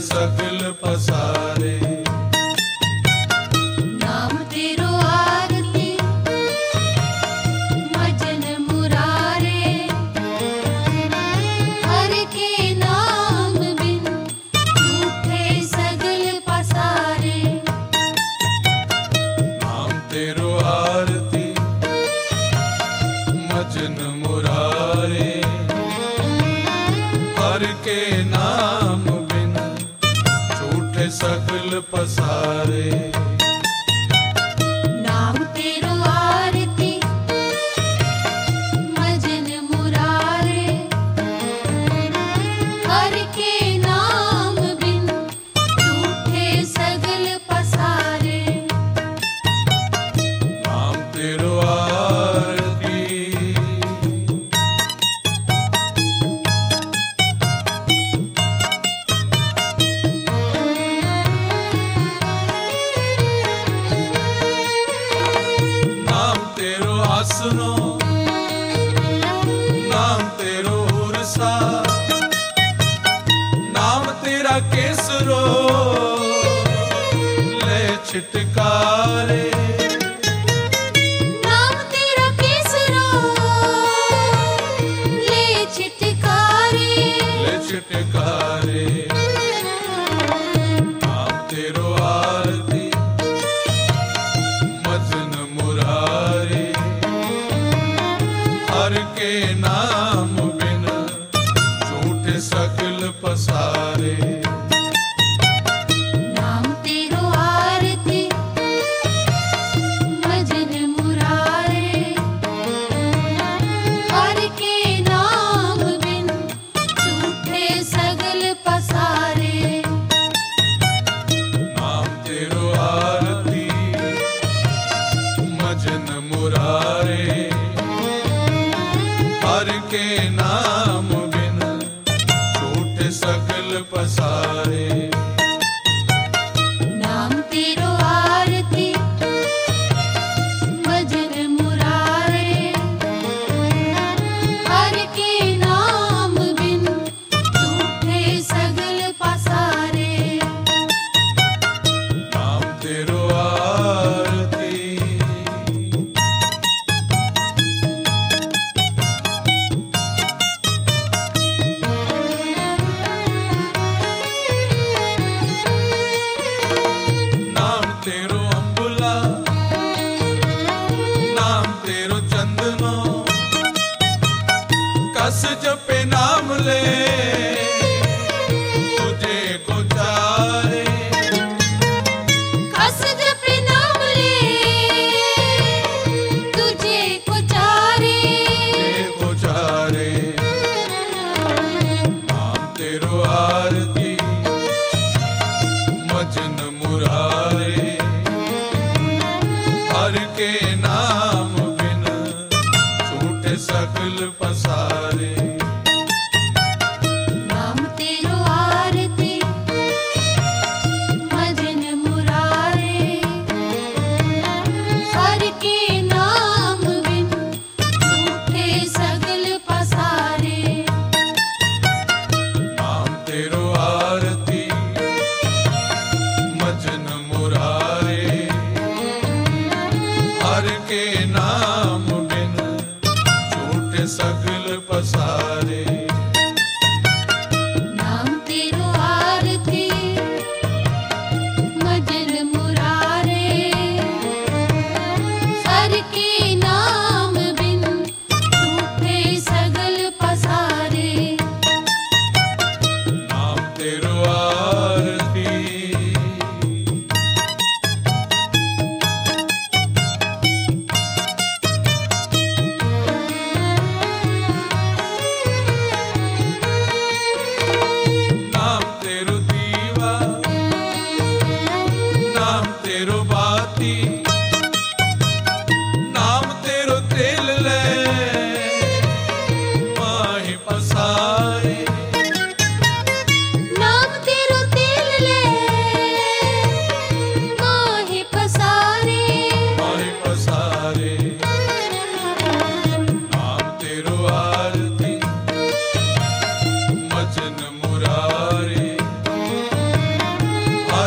सकल पसारे। नाम तेरो आरती भजन मुरारे, हर के नाम बिन झूठे सगल पसारे। नाम तेरो आरती भजन मुरारे, हर के नाम बिन झूठे सकल पसारे। नाम तेरो आरती भजन मुरारे, हर के नाम बिन झूठे सगल पसारे। नाम तेरो आरती नाम तेरो आसनो, नाम तेरो उरसा, नाम तेरा केसरो ले छिटकारे। नाम तेरा केसरो ले छिटकारे। ले छिटकारे। नाम तेरो आरती भजन मुरारे, हर के नाम बिन झूठे सकल पसारे। नाम तेरो आरती भजन मुरारे, हर के नाम बिन झूठे सगल पसारे। नाम तेरो आरती भजन मुरारे, हर के नाम बिन झूठे सकल पसारे। नाम तेरो आरती भजन मुरारे, हर के नाम बिन झूठे सगल पसारे। नाम तेरो आरती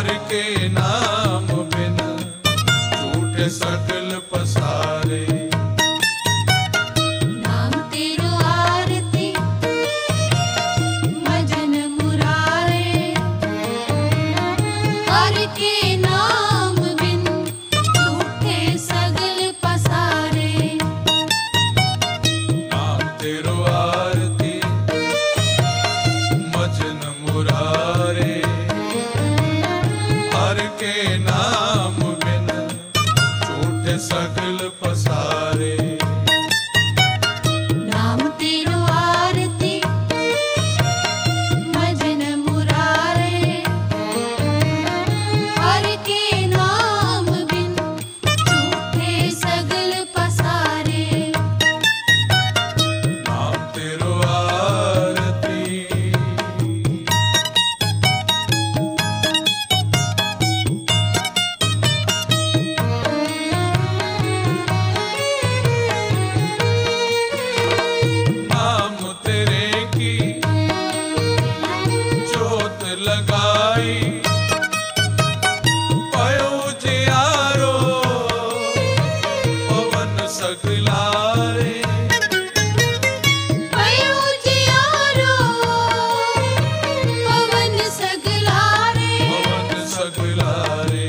हर के नाम बिन झूठे सकल पसारे। नाम तेरो आरती भजन मुरारे, हर के नाम बिन झूठे सगल पसारे। नाम तेरो आरती भजन मुरारे, हर के नाम बिन झूठे सकल पसारे। नाम तेरो आरती भजन मुरारे, हर के नाम बिन झूठे सगल पसारे। नाम तेरो आरती नाम तेरे की जोत लगाई, पयो जियारो पवन सगलारे। पयो जियारो पवन सगलारे। पवन सगलारे।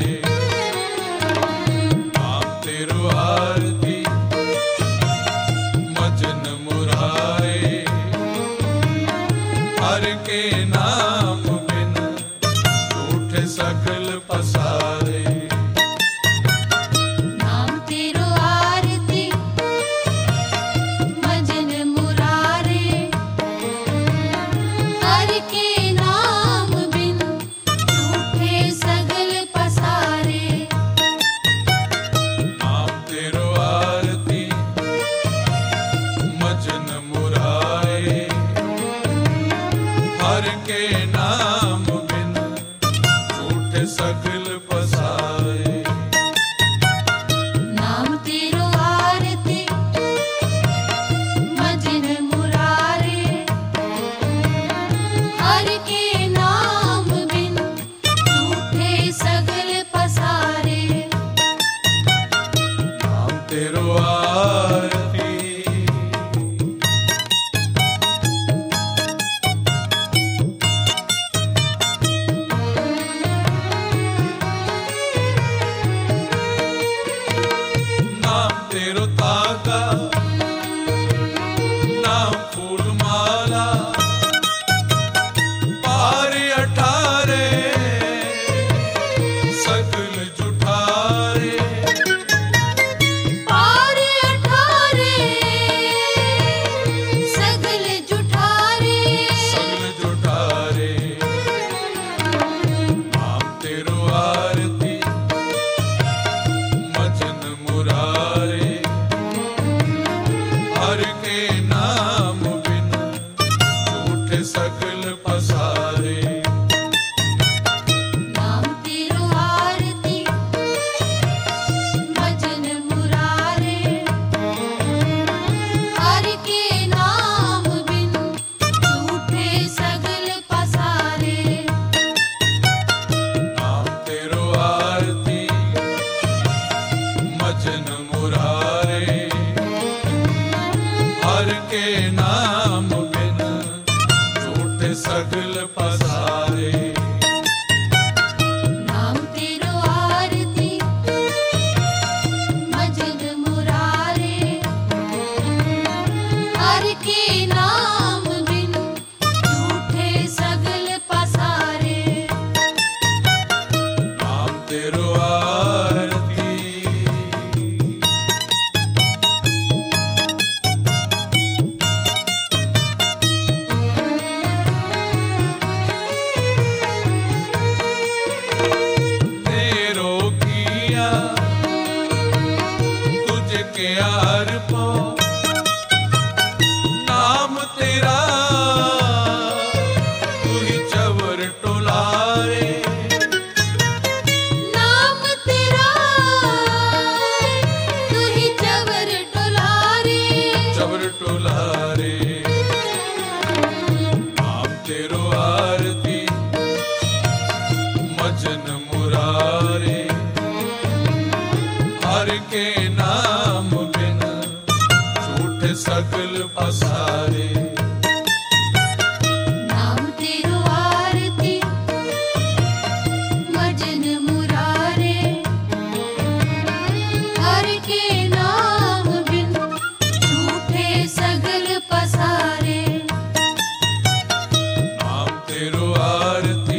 नाम तेरो आरती भजन मुरारे, हर के नाम बिन झूठे सकल पसारे। नाम तेरो आरती भजन मुरारे, हर के नाम बिन झूठे सगल पसारे। नाम तेरो आरती भजन मुरारे, हर के नाम बिन झूठे सकल पसारे। नाम तेरो आरती भजन मुरारे, हर के नाम बिन झूठे सगल पसारे। नाम तेरो आरती नाम तेरो ताका, नाम फूल माला, पार अठारे सकल जुठारे। पार अठारे सगल जुठारे। सगल जुठारे। नाम तेरो आरती भजन मुरारे, हर के नाम बिन झूठे सकल पसारे। नाम तेरो आरती भजन मुरारे, हर के नाम बिन झूठे सगल पसारे। नाम तेरो आरती भजन मुरारे, हर के नाम बिन झूठे सकल पसारे। नाम तेरो आरती भजन मुरारे, हर के नाम बिन झूठे सगल पसारे। नाम तेरो आरती तेरो किया तुझके अर्पो, नाम तेरा तू ही चवर टोलारे। नाम तेरा तू ही चवर टोलारे। चवर टोलारे। नाम तेरो आरती भजन सगल पसारे। नाम तेरो आरती मजन मुरारे, हर के नाम बिन झूठे सगल पसारे। नाम तेरो आरती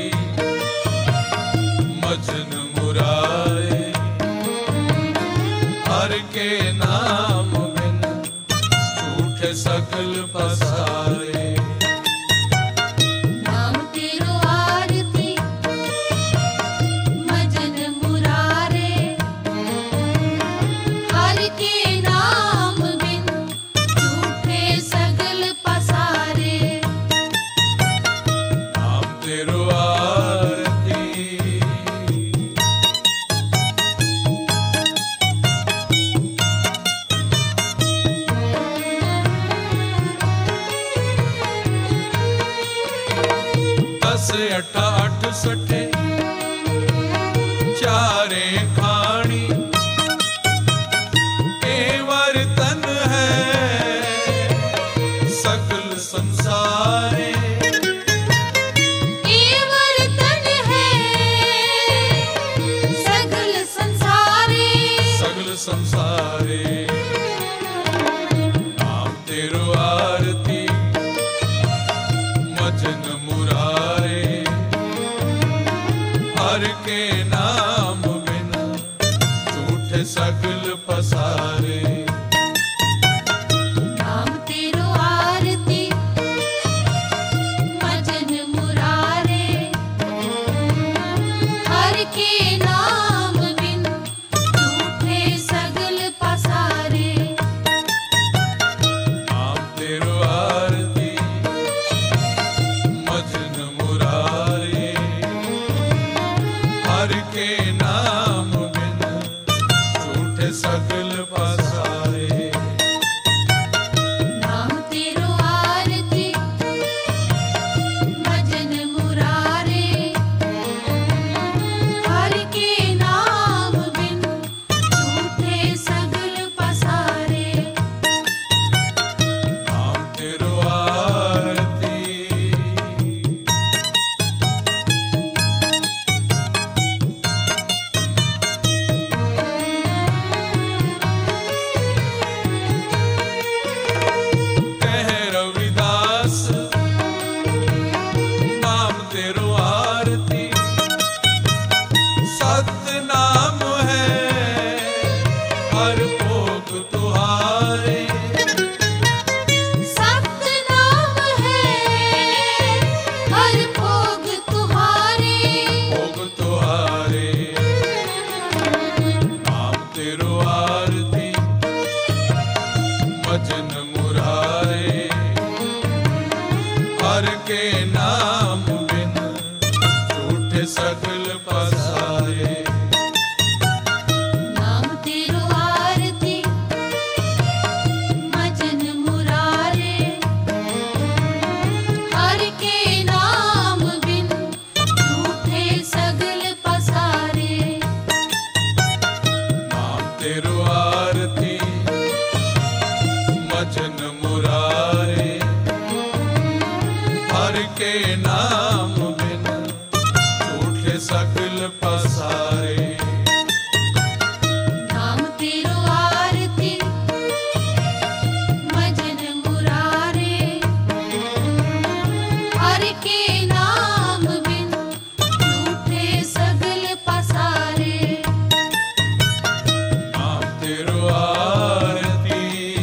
मजन मुरारे, हर के नाम बिन झूठे सगल पसारे। नाम तेरो आरती मजन मुरारे, हर के नाम बिन झूठे सगल पसारे। नाम तेरो आरती दस अठा अठ सठे चारे खाणी, केवर तन है सकल संसारे। केवर तन है सगल संसारे। सगल संसारे। नाम तेरो आरती मजन मुरारे, हर के नाम बिन झूठे सगल पसारे। नाम तेरो आरती मजन मुरारे, हर के नाम बिन झूठे सगल पसारे। नाम तेरो आरती मजन मुरारे, हर के नाम बिन झूठे सगल पसारे। नाम तेरो आरती मजन मुरारे, हर के नाम बिन झूठे सगल पसारे। नाम तेरो आरती कह रविदास, नाम तेरो आरती सतनाम है हर भोग तुहारे। सतनाम है हर भोग तुम्हारे। भोग तुहारे। नाम तेरो आरती मजन मुरारे, हर के नाम बिन झूठे सगल पसारे। नाम तेरो आरती मजन मुरारे, हर के नाम बिन झूठे सगल पसारे। नाम तेरो आरती मजन मुरारे, हर के नाम बिन झूठे सगल पसारे। नाम तेरो आरती मजन मुरारे, हर के नाम बिन झूठे सगल पसारे। नाम तेरो आरती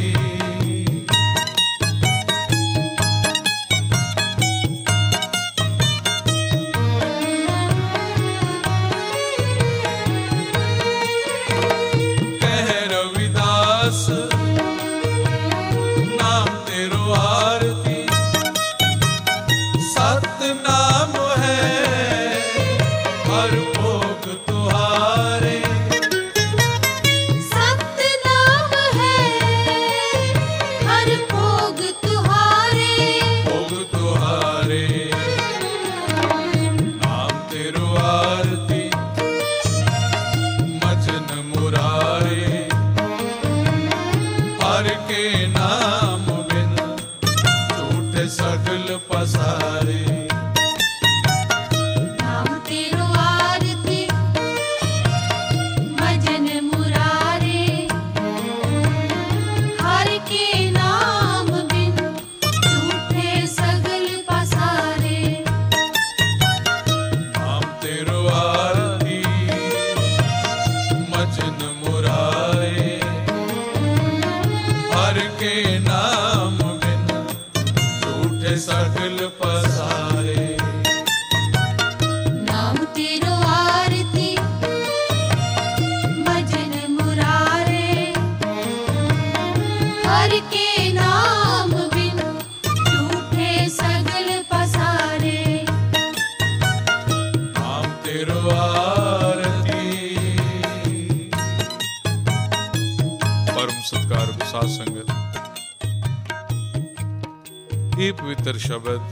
कह रविदास, नाम तेरो आरती सतनाम है हर भोग तुहारे। सतनाम है हर भोग तुम्हारे। भोग तुहारे। नाम तेरो आरती मजन मुरारे, हर के नाम आरती। परम सत्कार साध संगत, ਇਹ ਪਵਿੱਤਰ ਸ਼ਬਦ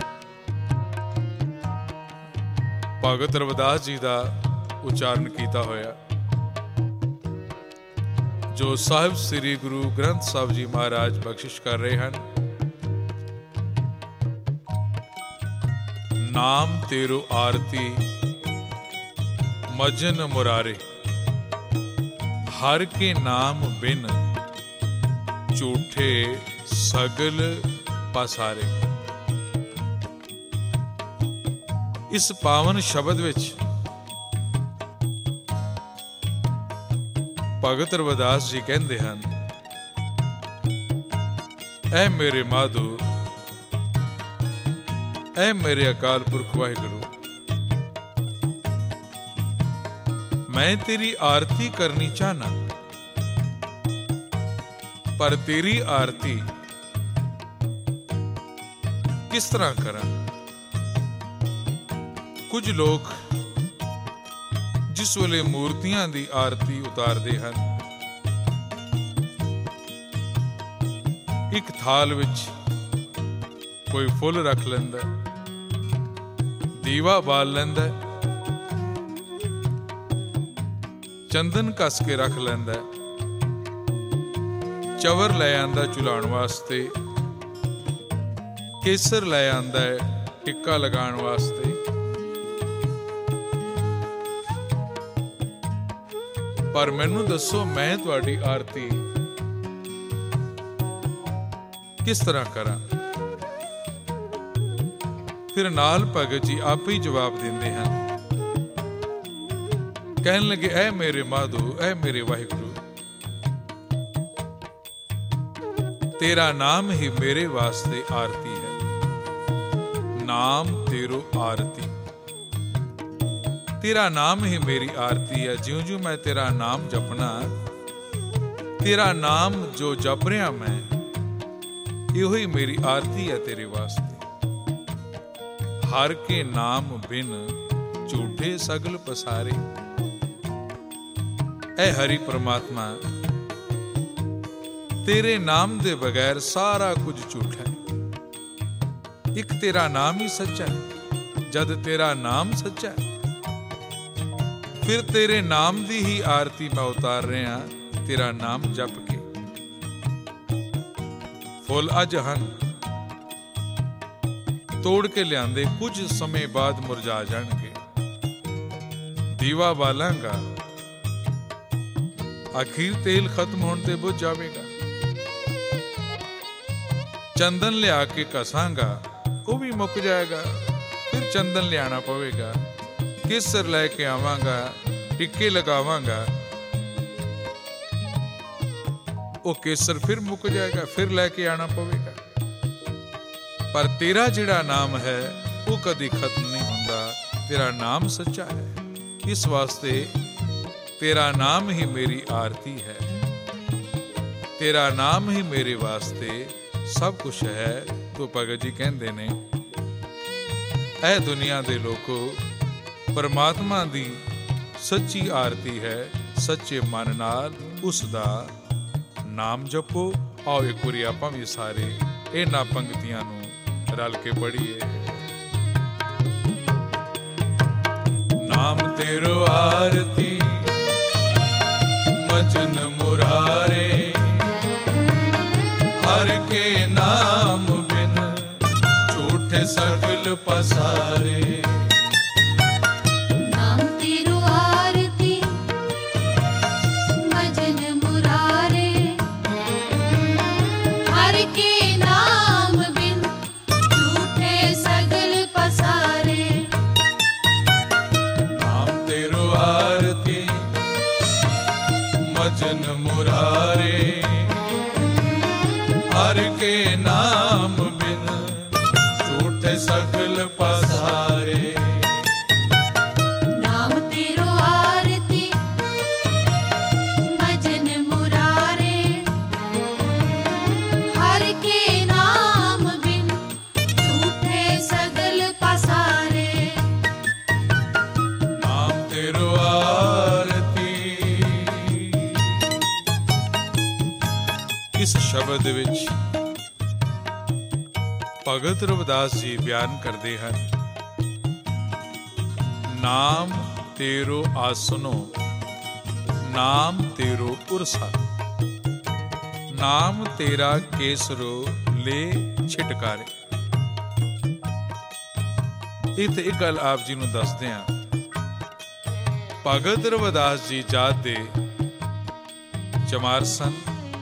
ਭਗਤ ਰਵਿਦਾਸ ਜੀ ਦਾ ਉਚਾਰਨ ਕੀਤਾ ਹੋਇਆ, ਜੋ ਸਾਹਿਬ ਸ੍ਰੀ ਗੁਰੂ ਗ੍ਰੰਥ ਸਾਹਿਬ ਜੀ ਮਹਾਰਾਜ ਬਖਸ਼ਿਸ਼ ਕਰ ਰਹੇ ਹਨ। ਨਾਮ ਤੇਰੋ ਆਰਤੀ ਮਜਨ ਮੁਰਾਰੇ, ਹਰ ਕੇ ਨਾਮ ਬਿਨ ਝੂਠੇ ਸਗਲ ਪਸਾਰੇ। ਇਸ ਪਾਵਨ ਸ਼ਬਦ ਵਿੱਚ ਭਗਤ ਰਵਿਦਾਸ ਜੀ ਕਹਿੰਦੇ ਹਨ, ਐ ਮੇਰੇ ਮਾਧੋ, ਐ ਮੇਰੇ ਅਕਾਲ ਪੁਰਖ ਵਾਹਿਗੁਰੂ, ਮੈਂ ਤੇਰੀ ਆਰਤੀ ਕਰਨੀ ਚਾਹਨਾ, ਪਰ ਤੇਰੀ ਆਰਤੀ ਕਿਸ ਤਰ੍ਹਾਂ ਕਰਾਂ। ਕੁਝ ਲੋਕ ਜਿਸ ਵੇਲੇ ਮੂਰਤੀਆਂ ਦੀ ਆਰਤੀ ਉਤਾਰਦੇ ਹਨ, ਇੱਕ ਥਾਲ ਵਿੱਚ ਕੋਈ ਫੁੱਲ ਰੱਖ ਲੈਂਦਾ, ਦੀਵਾ ਬਾਲ ਲੈਂਦਾ, ਚੰਦਨ ਕੱਸ ਕੇ ਰੱਖ ਲੈਂਦਾ, ਚਵਰ ਲੈ ਆਂਦਾ ਝੁਲਾਉਣ ਵਾਸਤੇ, ਕੇਸਰ ਲੈ ਆਂਦਾ ਹੈ ਟਿੱਕਾ ਲਗਾਉਣ ਵਾਸਤੇ। ਪਰ ਮੈਨੂੰ ਦੱਸੋ, ਮੈਂ ਤੁਹਾਡੀ ਆਰਤੀ ਕਿਸ ਤਰ੍ਹਾਂ ਕਰਾਂ? ਫਿਰ ਨਾਲ ਭਗਤ ਜੀ ਆਪੇ ਹੀ ਜਵਾਬ ਦਿੰਦੇ ਹਨ, ਕਹਿਣ ਲੱਗੇ, ਐ ਮੇਰੇ ਮਾਧੋ, ਐ ਮੇਰੇ ਵਾਹਿਗੁਰੂ, ਤੇਰਾ ਨਾਮ ਹੀ ਮੇਰੇ ਵਾਸਤੇ ਆਰਤੀ ਹੈ। ਨਾਮ ਤੇਰੋ ਆਰਤੀ, ਤੇਰਾ ਨਾਮ ਹੀ ਮੇਰੀ ਆਰਤੀ ਹੈ। ਜਿਉਂ ਜਿਉਂ ਮੈਂ ਤੇਰਾ ਨਾਮ ਜਪਣਾ, ਤੇਰਾ ਨਾਮ ਜੋ ਜਪ ਰਿਹਾ ਮੈਂ, ਇਹੋ ਹੀ ਮੇਰੀ ਆਰਤੀ ਹੈ ਤੇਰੇ ਵਾਸਤੇ। ਹਰ ਕੇ ਨਾਮ ਬਿਨ ਝੂਠੇ ਸਗਲ ਪਸਾਰੇ। ਐ ਹਰੀ ਪ੍ਰਮਾਤਮਾ, ਤੇਰੇ ਨਾਮ ਦੇ ਬਗੈਰ ਸਾਰਾ ਕੁਝ ਝੂਠਾ ਹੈ। ਇੱਕ ਤੇਰਾ ਨਾਮ ਹੀ ਸੱਚਾ ਹੈ। ਜਦ ਤੇਰਾ ਨਾਮ ਸੱਚਾ ਹੈ, ਫਿਰ ਤੇਰੇ ਨਾਮ ਦੀ ਹੀ ਆਰਤੀ ਮੈਂ ਉਤਾਰ ਰਿਹਾ, ਤੇਰਾ ਨਾਮ ਜਪ ਕੇ। ਫੁੱਲ ਅੱਜ ਹਨ, ਤੋੜ ਕੇ ਲਿਆਂਦੇ, ਕੁਝ ਸਮੇਂ ਬਾਅਦ ਮੁਰਝਾ ਜਾਣਗੇ। ਦੀਵਾ ਬਾਲਾਂਗਾ, ਆਖਿਰ ਤੇਲ ਖਤਮ ਹੋਣ ਤੇ ਬੁਝ ਜਾਵੇਗਾ। ਚੰਦਨ ਲਿਆ ਕੇ ਕਸਾਂਗਾ, ਉਹ ਵੀ ਮੁੱਕ ਜਾਏਗਾ, ਫਿਰ ਚੰਦਨ ਲਿਆਣਾ ਪਵੇਗਾ। ਕੇਸਰ ਲੈ ਕੇ ਆਵਾਂਗਾ, ਟਿੱਕੇ ਲਗਾਵਾਂਗਾ, ਉਹ ਕੇਸਰ ਫਿਰ ਮੁੱਕ ਜਾਏਗਾ, ਫਿਰ ਲੈ ਕੇ ਆਣਾ ਪਵੇਗਾ। ਪਰ ਤੇਰਾ ਜਿਹੜਾ ਨਾਮ ਹੈ ਉਹ ਕਦੀ ਖਤਮ ਨਹੀਂ ਹੁੰਦਾ। ਤੇਰਾ ਨਾਮ ਸੱਚਾ ਹੈ, ਇਸ ਵਾਸਤੇ ਤੇਰਾ ਨਾਮ ਹੀ ਮੇਰੀ ਆਰਤੀ ਹੈ। ਤੇਰਾ ਨਾਮ ਹੀ ਮੇਰੇ ਵਾਸਤੇ ਸਭ ਕੁਝ ਹੈ। ਤੋ ਭਗਤ ਜੀ ਕਹਿੰਦੇ ਨੇ, ਇਹ ਦੁਨੀਆ ਦੇ ਲੋਕੋ, ਪਰਮਾਤਮਾ ਦੀ ਸੱਚੀ ਆਰਤੀ ਹੈ। ਸੱਚੇ ਮਨ ਨਾਲ ਉਸ ਦਾ ਨਾਮ ਜਪੋ। ਆਓ ਇੱਕ ਵਾਰੀ ਆਪਾਂ ਵੀ ਸਾਰੇ ਇਹਨਾਂ ਪੰਕਤੀਆਂ ਨੂੰ ਰਲ ਕੇ ਪੜ੍ਹੀਏ। ਨਾਮ ਤੇਰੋ ਆਰਤੀ ਮਜਨ ਮੁਰਾਰੇ, ਹਰ ਕੇ ਨਾਮ ਬਿਨ ਝੂਠੇ ਸਗਲ ਪਸਾਰੇ। ਨਾਮ ਤੇਰੋ ਆਰਤੀ ਮਜਨ ਮੁਰਾਰੇ, ਹਰ ਕੇ ਨਾਮ ਬਿਨ ਝੂਠੇ ਸਗਲ ਪਸਾਰੇ। ਨਾਮ ਤੇਰੋ ਆਰਤੀ ਮਜਨ ਮੁਰਾਰੇ, ਹਰ ਕੇ ਨਾਮ ਬਿਨ ਝੂਠੇ ਸਗਲ ਪਸਾਰੇ। ਨਾਮ ਤੇਰੋ ਆਰਤੀ ਮਜਨ ਮੁਰਾਰੇ, ਹਰ ਕੇ ਨਾਮ ਬਿਨ ਝੂਠੇ ਸਗਲ ਪਸਾਰੇ। ਨਾਮ ਤੇਰੋ ਸ਼ਬਦ ਦੇ ਵਿੱਚ ਭਗਤ ਰਵਿਦਾਸ ਜੀ ਬਿਆਨ ਕਰਦੇ ਹਨ, ਨਾਮ ਤੇਰੋ ਆਸਨੋ, ਨਾਮ ਤੇਰੋ ਉਰਸਾ, ਨਾਮ ਤੇਰਾ ਕੇਸਰੋ ਲੈ ਛਿਟਕਾਰੇ। ਇੱਥੇ ਇੱਕ ਗੱਲ ਆਪ ਜੀ ਨੂੰ ਦੱਸਦੇ ਹਾਂ। ਭਗਤ ਰਵਿਦਾਸ ਜੀ ਜਾਤ ਦੇ ਚਮਾਰ ਸਨ।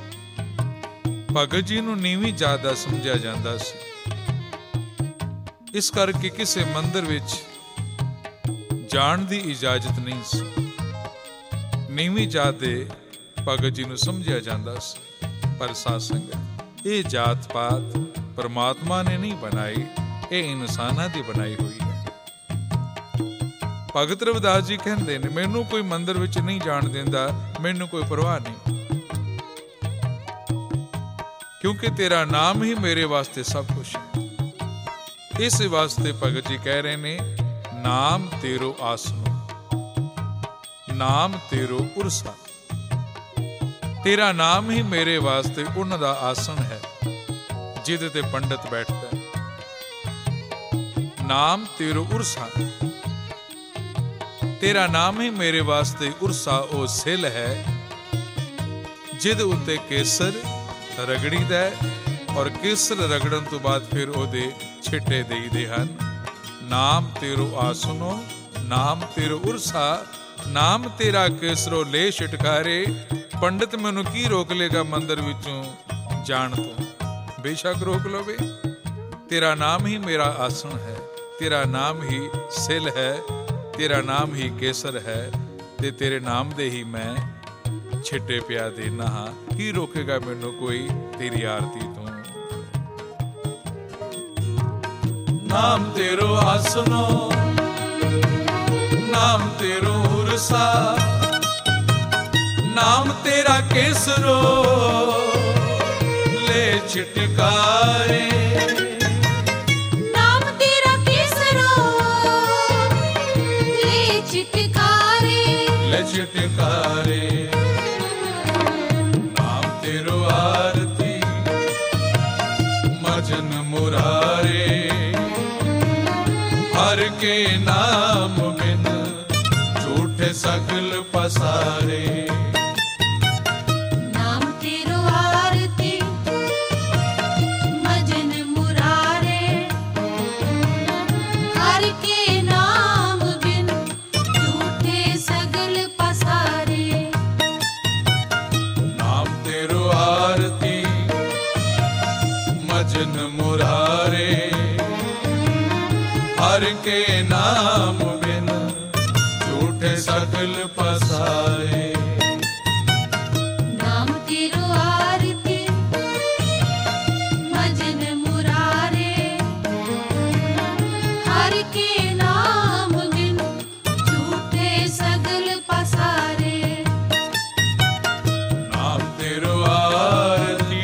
ਭਗਤ ਜੀ ਨੂੰ ਨੀਵੀਂ ਜਾਤ ਦਾ ਸਮਝਿਆ ਜਾਂਦਾ ਸੀ। ਇਸ ਕਰਕੇ ਕਿਸੇ ਮੰਦਿਰ ਵਿੱਚ ਜਾਣ ਦੀ ਇਜਾਜ਼ਤ ਨਹੀਂ ਸੀ। ਨੀਵੀਂ ਜਾਤ ਦੇ ਭਗਤ ਜੀ ਨੂੰ ਸਮਝਿਆ ਜਾਂਦਾ ਸੀ। ਪਰ ਸਾਧ ਸੰਗਤ, ਇਹ ਜਾਤ ਪਾਤ ਪਰਮਾਤਮਾ ਨੇ ਨਹੀਂ ਬਣਾਈ, ਇਹ ਇਨਸਾਨਾਂ ਦੀ ਬਣਾਈ ਹੋਈ ਹੈ। ਭਗਤ ਰਵਿਦਾਸ ਜੀ ਕਹਿੰਦੇ ਨੇ, ਮੈਨੂੰ ਕੋਈ ਮੰਦਿਰ ਵਿੱਚ ਨਹੀਂ ਜਾਣ ਦਿੰਦਾ, ਮੈਨੂੰ ਕੋਈ ਪਰਵਾਹ ਨਹੀਂ, ਕਿਉਂਕਿ ਤੇਰਾ ਨਾਮ ਹੀ ਮੇਰੇ ਵਾਸਤੇ ਸਭ ਕੁਝ ਹੈ। ਇਸ ਵਾਸਤੇ ਭਗਤ ਜੀ ਕਹਿ ਰਹੇ ਨੇ, ਨਾਮ ਤੇਰੋ ਆਸਨੋ, ਨਾਮ ਤੇਰੋ ਉਰਸਾ, ਤੇਰਾ ਨਾਮ ਹੀ ਮੇਰੇ ਵਾਸਤੇ ਉਹਨਾਂ ਦਾ ਆਸਣ ਹੈ ਜਿਹਦੇ ਤੇ ਪੰਡਤ ਬੈਠਦਾ ਹੈ। ਨਾਮ ਤੇਰੋ ਉਰਸਾ, ਤੇਰਾ ਨਾਮ ਹੀ ਮੇਰੇ ਵਾਸਤੇ ਉਰਸਾ, ਉਹ ਸਿਲ ਹੈ ਜਿਹਦੇ ਉੱਤੇ ਕੇਸਰ ਰਗੜੀਦਾ ਹੈ, ਔਰ ਕੇਸਰ ਰਗੜਨ ਤੋਂ ਬਾਅਦ ਫਿਰ ਉਹਦੇ ਛਿੱਟੇ ਦੇਈਦੇ ਹਨ। ਨਾਮ ਤੇਰੋ ਆਸਨੋ, ਨਾਮ ਤੇਰੋ ਉਰਸਾ, ਨਾਮ ਤੇਰਾ ਕੇਸਰੋ ਲੈ ਛਿਟਕਾਰੇ। ਪੰਡਿਤ ਮੈਨੂੰ ਕੀ ਰੋਕ ਲੇਗਾ ਮੰਦਿਰ ਵਿੱਚੋਂ ਜਾਣ ਤੋਂ? ਬੇਸ਼ੱਕ ਰੋਕ ਲਵੇ। ਤੇਰਾ ਨਾਮ ਹੀ ਮੇਰਾ ਆਸਣ ਹੈ, ਤੇਰਾ ਨਾਮ ਹੀ ਸਿਲ ਹੈ, ਤੇਰਾ ਨਾਮ ਹੀ ਕੇਸਰ ਹੈ, ਤੇ ਤੇਰੇ ਨਾਮ ਦੇ ਹੀ ਮੈਂ ਛਿੱਟੇ ਪਿਆ ਦੇਣਾ ਹਾਂ। ਕੀ ਰੋਕੇਗਾ ਮੈਨੂੰ ਕੋਈ ਤੇਰੀ ਆਰਤੀ ਤੋਂ? ਨਾਮ ਤੇਰੋ ਆਸਨੋ, ਨਾਮ ਤੇਰੋ ਉਰਸਾ, ਨਾਮ ਤੇਰਾ ਕੇਸਰੋ ਲੈ ਛਿਟਕਾਰੇ। ਨਾਮ ਤੇਰਾ ਕੇਸਰੋ ਲੈ ਛਿਟਕਾਰੇ, ਲੈ ਛਿਟਕਾਰੇ। ਨਾਮ ਤੇਰੋ ਆਰਤੀ ਮਜਨ ਮੁਰਾਰੇ, ਹਰ ਕੇ ਨਾਮ ਬਿਨ ਝੂਠੇ ਸਗਲ ਪਸਾਰੇ। ਨਾਮ ਤੇਰੋ ਆਰਤੀ ਮਜਨ ਮੁਰਾਰੇ, ਹਰ ਕੇ ਨਾਮ ਬਿਨ ਝੂਠੇ ਸਗਲ ਪਸਾਰੇ। ਨਾਮ ਤੇਰੋ ਆਰਤੀ ਮਜਨ ਮੁਰਾਰੇ, ਹਰ ਕੇ ਨਾਮ ਬਿਨ ਝੂਠੇ ਸਗਲ ਪਸਾਰੇ। ਨਾਮ ਤੇਰੋ ਆਰਤੀ ਮਜਨ ਮੁਰਾਰੇ, ਹਰ ਕੇ ਨਾਮ ਬਿਨ ਝੂਠੇ ਸਗਲ ਪਸਾਰੇ। ਨਾਮ ਤੇਰੋ ਆਰਤੀ,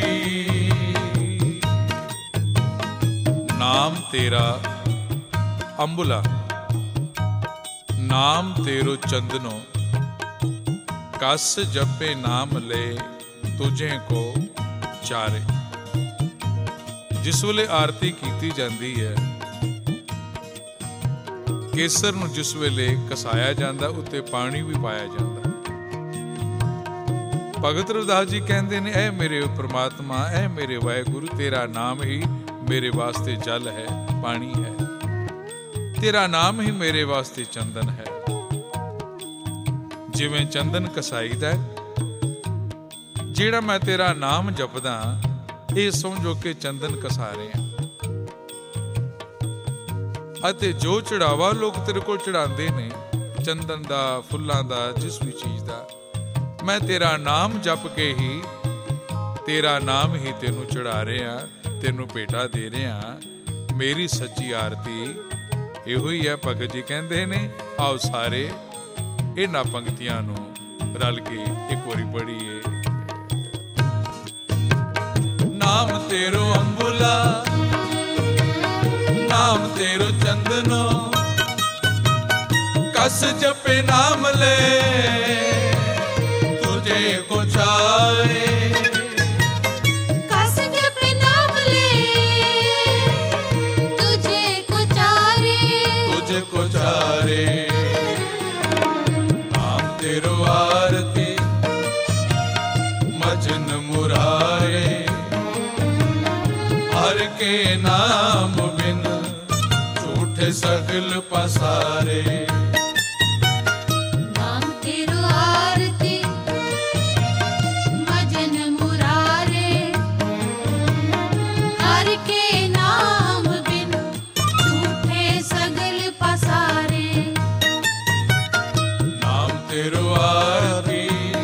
ਨਾਮ ਤੇਰਾ ਅੰਬੁਲਾ, ਨਾਮ ਤੇਰੋ ਚੰਦਨੋ, ਕਸ ਜਪੇ ਨਾਮ ਲੈ ਤੁਝੇ ਕੋ ਚਾਰੇ। ਜਿਸ ਵੇਲੇ ਆਰਤੀ ਕੀਤੀ ਜਾਂਦੀ ਹੈ, ਕੇਸਰ ਨੂੰ ਜਿਸ ਵੇਲੇ ਕਸਾਇਆ ਜਾਂਦਾ, ਉੱਤੇ ਪਾਣੀ ਵੀ ਪਾਇਆ ਜਾਂਦਾ। ਭਗਤ ਰਵਿਦਾਸ ਜੀ ਕਹਿੰਦੇ ਨੇ, ਐ ਮੇਰੇ ਪ੍ਰਮਾਤਮਾ, ਐ ਮੇਰੇ ਵਾਹਿਗੁਰੂ, ਤੇਰਾ ਨਾਮ ਹੀ ਮੇਰੇ ਵਾਸਤੇ ਜਲ ਹੈ, ਪਾਣੀ ਹੈ, ਤੇਰਾ ਨਾਮ ਹੀ ਮੇਰੇ ਵਾਸਤੇ ਚੰਦਨ ਹੈ। ਜਿਵੇਂ ਚੰਦਨ ਕਸਾਈਦਾ, ਜਿਹੜਾ ਮੈਂ ਤੇਰਾ ਨਾਮ ਜਪਦਾ, ਇਹ ਸਮਝੋ ਕਿ ਚੰਦਨ ਕਸਾ ਰਿਹਾ। ਅਤੇ ਜੋ ਚੜਾਵਾ ਲੋਕ ਤੇਰੇ ਕੋਲ ਚੜਾਉਂਦੇ ਨੇ, ਚੰਦਨ ਦਾ, ਫੁੱਲਾਂ ਦਾ, ਜਿਸ ਵੀ ਚੀਜ਼ ਦਾ, ਮੈਂ ਤੇਰਾ ਨਾਮ ਜਪ ਕੇ ਹੀ, ਤੇਰਾ ਨਾਮ ਹੀ ਤੈਨੂੰ ਚੜਾ ਰਿਹਾ, ਤੈਨੂੰ ਭੇਟਾ ਦੇ ਰਿਹਾ। ਮੇਰੀ ਸੱਚੀ ਆਰਤੀ ਇਹੋ ਹੀ ਹੈ। ਭਗਤ ਜੀ ਕਹਿੰਦੇ ਨੇ, ਆਓ ਸਾਰੇ ਇਹਨਾਂ ਪੰਕਤੀਆਂ ਨੂੰ ਰਲ ਕੇ ਇੱਕ ਵਾਰੀ ਪੜ੍ਹੀਏ। ਨਾਮ ਤੇਰੋ ਅੰਬੁਲਾ, ਨਾਮ ਤੇਰੋ ਚੰਦਨੋ, ਕਸ ਜਪੇ ਨਾਮ ਲੈ ਤੁਝੇ ਕੋ ਚਾਰੇ। के नाम बिन झूठे सगल पसारे। नाम तेरो आरती भजन मुरारे, हर के नाम बिन झूठे सगल पसारे। नाम तेरो आरती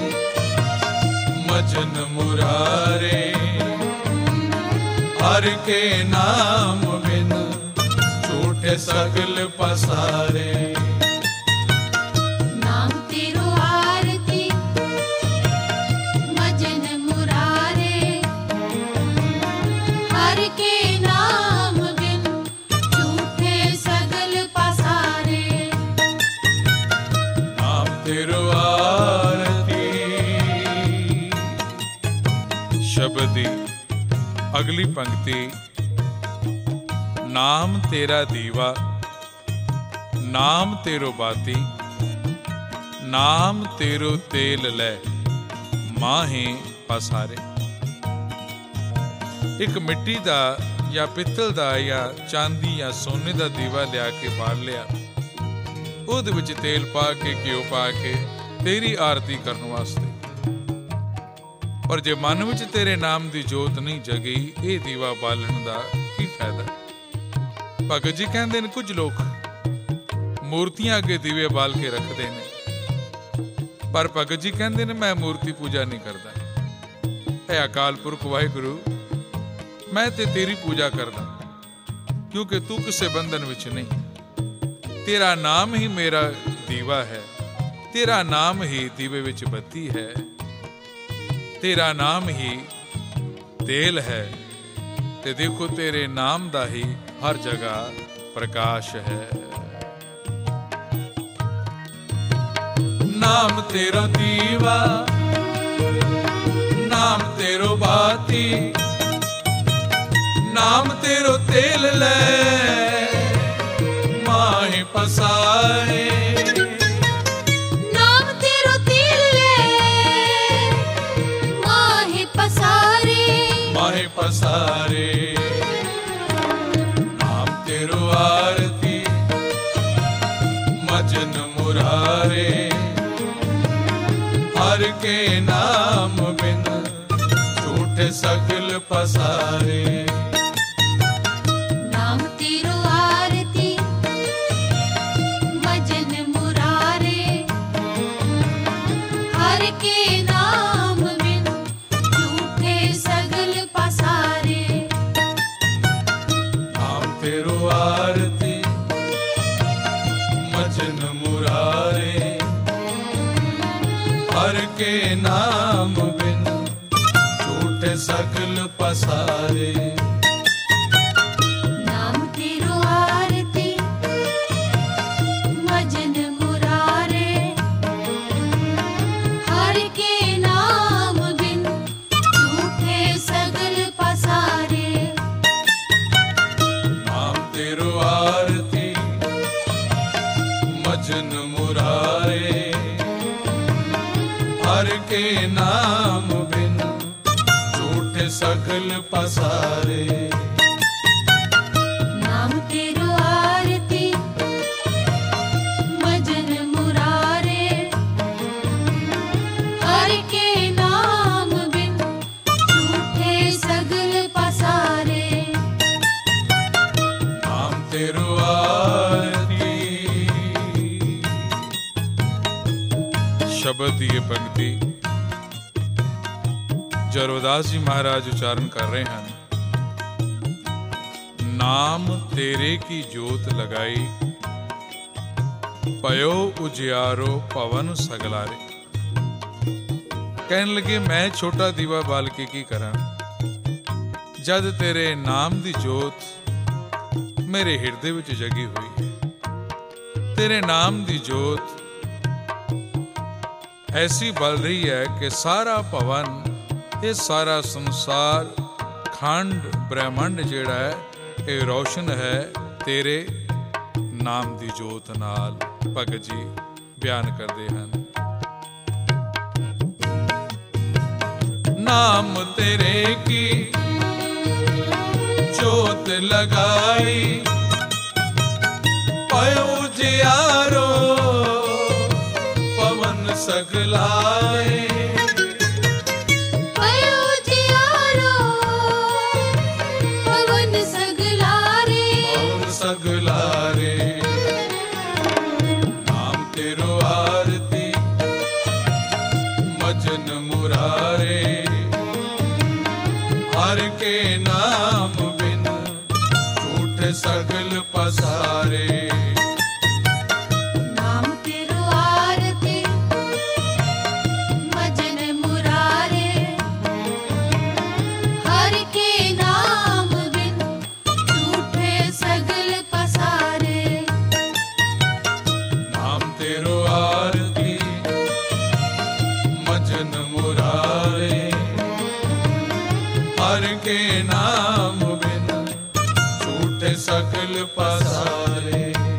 भजन मुरारे, हर के नाम बिन झूठे सगल पसारे। नाम तेरो आरती भजन मुरारे, हर के नाम बिन झूठे सगल पसारे। नाम तेरो आरती। शब्द दी अगली पंक्ति, नाम तेरा दीवा, नाम तेरो बाती, नाम तेरो तेल लै माहे पसारे। एक मिट्टी दा या पित्तल दा या चांदी या सोने दा दीवा लिया के बाल लिया, ਉਹਦੇ ਵਿੱਚ तेल पा के घिओ पा के तेरी आरती करन वास्ते। पर जे मन ਵਿੱਚ तेरे नाम ਦੀ ਜੋਤ ਨਹੀਂ ਜਗੀ, ਇਹ ਦੀਵਾ ਬਾਲਣ ਦਾ ਕੀ ਫਾਇਦਾ। ਭਗਤ ਜੀ ਕਹਿੰਦੇ ਨੇ ਕੁਝ ਲੋਕ ਮੂਰਤੀਆਂ ਅੱਗੇ ਦੀਵੇ ਬਾਲ ਕੇ ਰੱਖਦੇ ਨੇ, ਪਰ ਭਗਤ ਜੀ ਕਹਿੰਦੇ ਨੇ ਮੈਂ ਮੂਰਤੀ ਪੂਜਾ ਨਹੀਂ ਕਰਦਾ। ਐ ਅਕਾਲ ਪੁਰਖ ਵਾਹਿਗੁਰੂ, ਮੈਂ ਤੇ ਤੇਰੀ ਪੂਜਾ ਕਰਦਾ, ਕਿਉਂਕਿ ਤੂੰ ਕਿਸੇ ਬੰਧਨ ਵਿੱਚ ਨਹੀਂ। ਤੇਰਾ ਨਾਮ ਹੀ ਮੇਰਾ ਦੀਵਾ ਹੈ, ਤੇਰਾ ਨਾਮ ਹੀ ਦੀਵੇ ਵਿੱਚ ਬੱਤੀ ਹੈ, तेरा नाम ही तेल है, ते देखो तेरे नाम दा ही हर जगह प्रकाश है। नाम तेरो दीवा, नाम तेरो बाती, नाम तेरो तेल लै माहे पसारे। पसारे। नाम तेरो आरती भजन मुरारे, हर के नाम बिन झूठे सगल पसारे। नाम तेरो आरती भजन मुरारे, हर के नाम बिन झूठे सगल पसारे। नाम तेरो आरती भजन मुरारे, हर के नाम बिन झूठे सगल पसारे। नाम तेरो आरती भजन मुरारे, हर के नाम बिन झूठे सगल पसारे। नाम तेरो आरती भजन मुरारे, हर के नाम बिन झूठे सगल पसारे। नाम तेरो आरती भजन मुरारे, हर के नाम बिन झूठे सगल पसारे। नाम तेरो आरती। शब्द ये पंक्ति जो रविदास जी महाराज उच्चारण कर रहे हैं, नाम तेरे की जोत लगाई, पयो उजियारो पवन सगलारे। कहने लगे मैं छोटा दीवा बाल के की करा, जद तेरे नाम दी जोत मेरे हिरदे विच जगी हुई है। तेरे नाम दी जोत ऐसी बल रही है कि सारा भवन, ये सारा संसार, खंड ब्रह्मंड जेड़ा है ये रोशन है तेरे नाम दी जोत नाल। भगत जी बयान करते हैं, नाम तेरे की जोत लगाई पयो जियारो पवन सगलाए पयो जियारो पवन सगलारे पवन सगलारे नाम तेरो आरती मजन मुरारे हर के नाम बिन झूठ सगल पसारे नाम तेरो आरती मजन मुरारे हर के नाम बिन झूठे सगल पसारे नाम तेरो आरती मजन मुरारे हर के नाम बिन झूठे सकल पसारे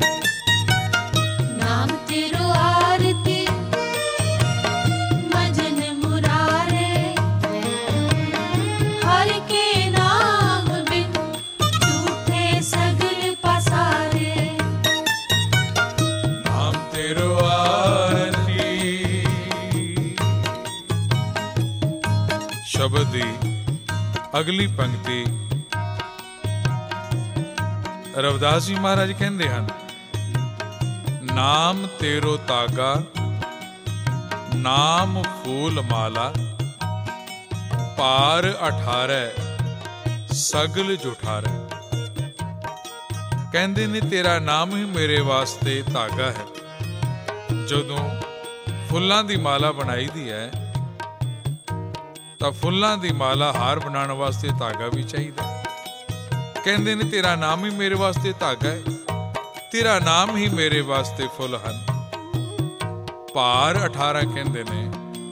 नाम तेरो आरती मजन मुरारे हर के नाम बिन झूठे सगल पसारे नाम तेरो आरती ਸ਼ਬਦ ਦੀ ਅਗਲੀ ਪੰਕਤੀ ਰਵਿਦਾਸ ਜੀ ਮਹਾਰਾਜ ਕਹਿੰਦੇ ਹਨ, ਨਾਮ ਤੇਰੋ ਤਾਗਾ ਨਾਮ ਫੂਲ ਮਾਲਾ ਪਾਰ 18 ਸਗਲ ਜੁਠਾਰੇ। ਕਹਿੰਦੇ ਨੇ ਤੇਰਾ ਨਾਮ ਹੀ ਮੇਰੇ ਵਾਸਤੇ ਧਾਗਾ ਹੈ। ਜਦੋਂ ਫੁੱਲਾਂ ਦੀ ਮਾਲਾ ਬਣਾਈ ਦੀ ਹੈ ਤਾਂ ਫੁੱਲਾਂ ਦੀ ਮਾਲਾ ਹਾਰ ਬਣਾਉਣ ਵਾਸਤੇ ਧਾਗਾ ਵੀ ਚਾਹੀਦਾ। ਕਹਿੰਦੇ ਨੇ ਤੇਰਾ ਨਾਮ ਹੀ ਮੇਰੇ ਵਾਸਤੇ ਧਾਗਾ ਹੈ, ਤੇਰਾ ਨਾਮ ਹੀ ਮੇਰੇ ਵਾਸਤੇ ਫੁੱਲ ਹਨ। ਭਾਰ 18 ਕਹਿੰਦੇ ਨੇ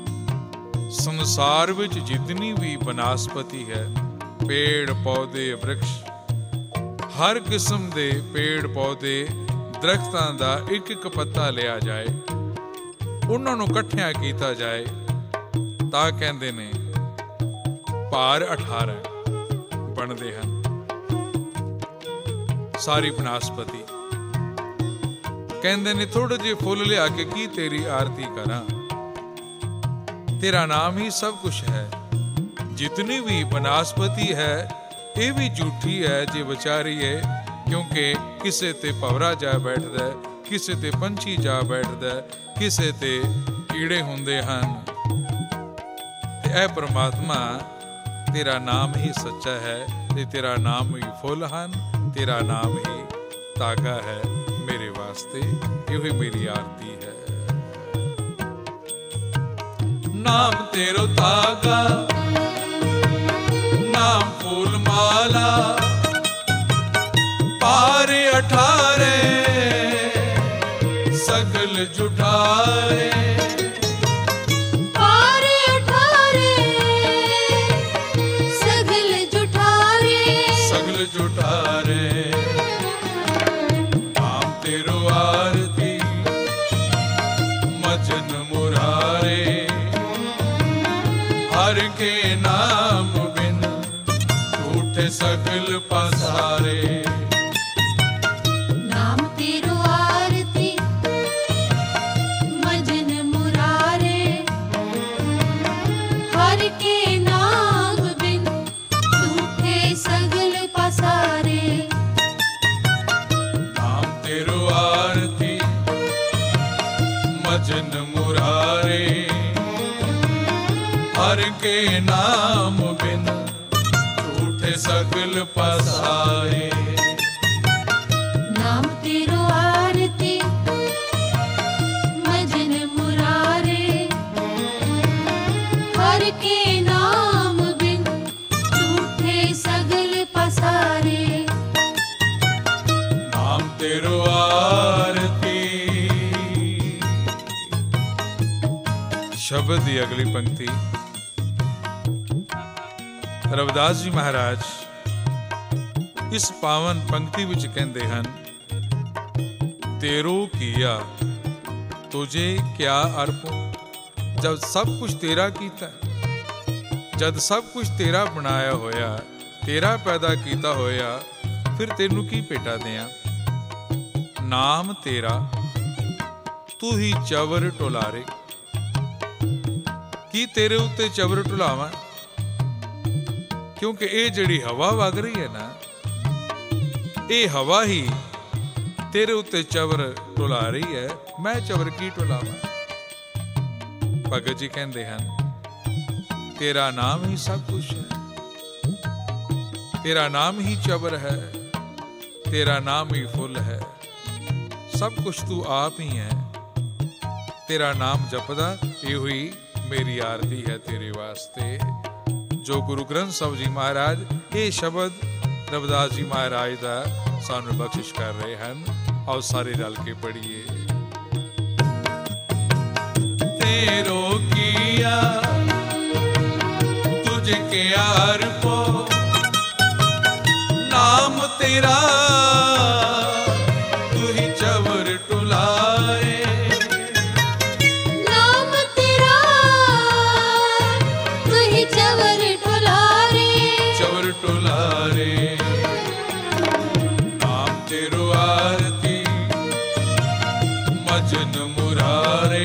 ਸੰਸਾਰ ਵਿੱਚ ਜਿਤਨੀ ਵੀ ਬਨਸਪਤੀ ਹੈ, ਪੇੜ ਪੌਦੇ ਵ੍ਰਿਕਸ਼, ਹਰ ਕਿਸਮ ਦੇ ਪੇੜ ਪੌਦੇ ਦਰਖਤਾਂ ਦਾ ਇੱਕ ਇੱਕ ਪੱਤਾ ਲਿਆ ਜਾਏ, ਉਹਨਾਂ ਨੂੰ ਇਕੱਠਿਆਂ ਕੀਤਾ ਜਾਏ ਤਾਂ ਕਹਿੰਦੇ ਨੇ ਭਾਰ 18 ਬਣਦੇ ਹਨ। ਸਾਰੀ ਬਨਸਪਤੀ ਕਹਿੰਦੇ ਨੇ ਥੋੜੇ ਜਿਹੇ ਫੁੱਲ ਲਿਆ ਕੇ ਕੀ ਤੇਰੀ ਆਰਤੀ ਕਰਾਂ, ਤੇਰਾ ਨਾਮ ਹੀ ਸਭ ਕੁਝ ਹੈ। ਜਿਤਨੀ ਵੀ ਬਨਸਪਤੀ ਹੈ ਇਹ ਵੀ ਝੂਠੀ ਹੈ ਜੇ ਵਿਚਾਰੀ ਹੈ, ਕਿਉਂਕਿ ਕਿਸੇ ਤੇ ਭਵਰਾ ਜਾ ਬੈਠਦਾ, ਕਿਸੇ ਤੇ ਪੰਛੀ ਜਾ ਬੈਠਦਾ, ਕਿਸੇ ਤੇ ਕੀੜੇ ਹੁੰਦੇ ਹਨ। ਤੇ ਇਹ ਪ੍ਰਮਾਤਮਾ ਤੇਰਾ ਨਾਮ ਹੀ ਸੱਚਾ ਹੈ ਤੇ ਤੇਰਾ ਨਾਮ ਹੀ ਫੁੱਲ ਹਨ, ਤੇਰਾ ਨਾਮ ਹੀ ਧਾਗਾ ਹੈ ਮੇਰੇ ਵਾਸਤੇ। ਇਹੋ ਹੀ ਮੇਰੀ ਆਰਤੀ ਹੈ। नाम तेरो तागा नाम फूल माला पार 18 सगल जुठारे पार 18 सगल जुठारे सगल जुठारे नाम तेरो आरती मजन मुरारे हर के नाम बिन झूठे सगल पसारे नाम तेरो आरती मजन मुरारे हर के नाम बिन झूठे सगल पसारे नाम तेरो आरती मजन मुरारे हर के नाम बिन झूठे सगल पसारे नाम तेरो आरती मजन मुरारे हर के नाम बिन झूठे सगल पसारे नाम तेरो आरती। ਸ਼ਬਦ ਦੀ ਅਗਲੀ ਪੰਕਤੀ ਰਵਿਦਾਸ ਜੀ ਮਹਾਰਾਜ ਇਸ ਪਾਵਨ ਪੰਕਤੀ ਵਿੱਚ ਕਹਿੰਦੇ ਹਨ, तेरो किया तुझे क्या अर्पो। जब सब कुछ तेरा कीता, जद सब कुछ तेरा बनाया होया ਤੇਰਾ ਪੈਦਾ ਕੀਤਾ ਹੋਇਆ, ਫਿਰ ਤੈਨੂੰ ਕੀ ਭੇਟਾ ਦਿਆਂ। ਨਾਮ ਤੇਰਾ ਤੂੰ ਹੀ ਚਵਰ ਟੁਲਾਰੇ। ਕੀ ਤੇਰੇ ਉੱਤੇ ਚਵਰ ਟੁਲਾਵਾਂ? ਕਿਉਂਕਿ ਇਹ ਜਿਹੜੀ ਹਵਾ ਵਗ ਰਹੀ ਹੈ ਨਾ, ਇਹ ਹਵਾ ਹੀ ਤੇਰੇ ਉੱਤੇ ਚਵਰ ਟੁਲਾ ਰਹੀ ਹੈ। ਮੈਂ ਚਵਰ ਕੀ ਟੁਲਾਵਾਂ? ਭਗਤ ਜੀ ਕਹਿੰਦੇ ਹਨ, ਤੇਰਾ ਨਾਮ ਹੀ ਸਭ ਕੁਝ ਹੈ। ਤੇਰਾ ਨਾਮ ਹੀ ਚਵਰ ਹੈ, ਤੇਰਾ ਨਾਮ ਹੀ ਫੁੱਲ ਹੈ। ਸਭ ਕੁਝ ਤੂੰ ਆਪ ਹੀ ਹੈ। ਤੇਰਾ ਨਾਮ ਜਪਦਾ ਇਹੋ ਹੀ ਮੇਰੀ ਆਰਤੀ ਹੈ ਤੇਰੇ ਵਾਸਤੇ। ਜੋ ਗੁਰੂ ਗ੍ਰੰਥ ਸਾਹਿਬ ਜੀ ਮਹਾਰਾਜ ਇਹ ਸ਼ਬਦ ਰਵਿਦਾਸ ਜੀ ਮਹਾਰਾਜ ਦਾ ਸਾਨੂੰ ਬਖਸ਼ਿਸ਼ ਕਰ ਰਹੇ ਹਨ। ਆਓ ਸਾਰੇ ਰਲ ਕੇ ਪੜ੍ਹੀਏ। तेरो किया तुझे क्या अर्पो, नाम तेरा तू ही चवर टुलाए। नाम तेरा तू ही चवर टुलारे। चवर टुलारे नाम तेरो आरती मजन मुरारे।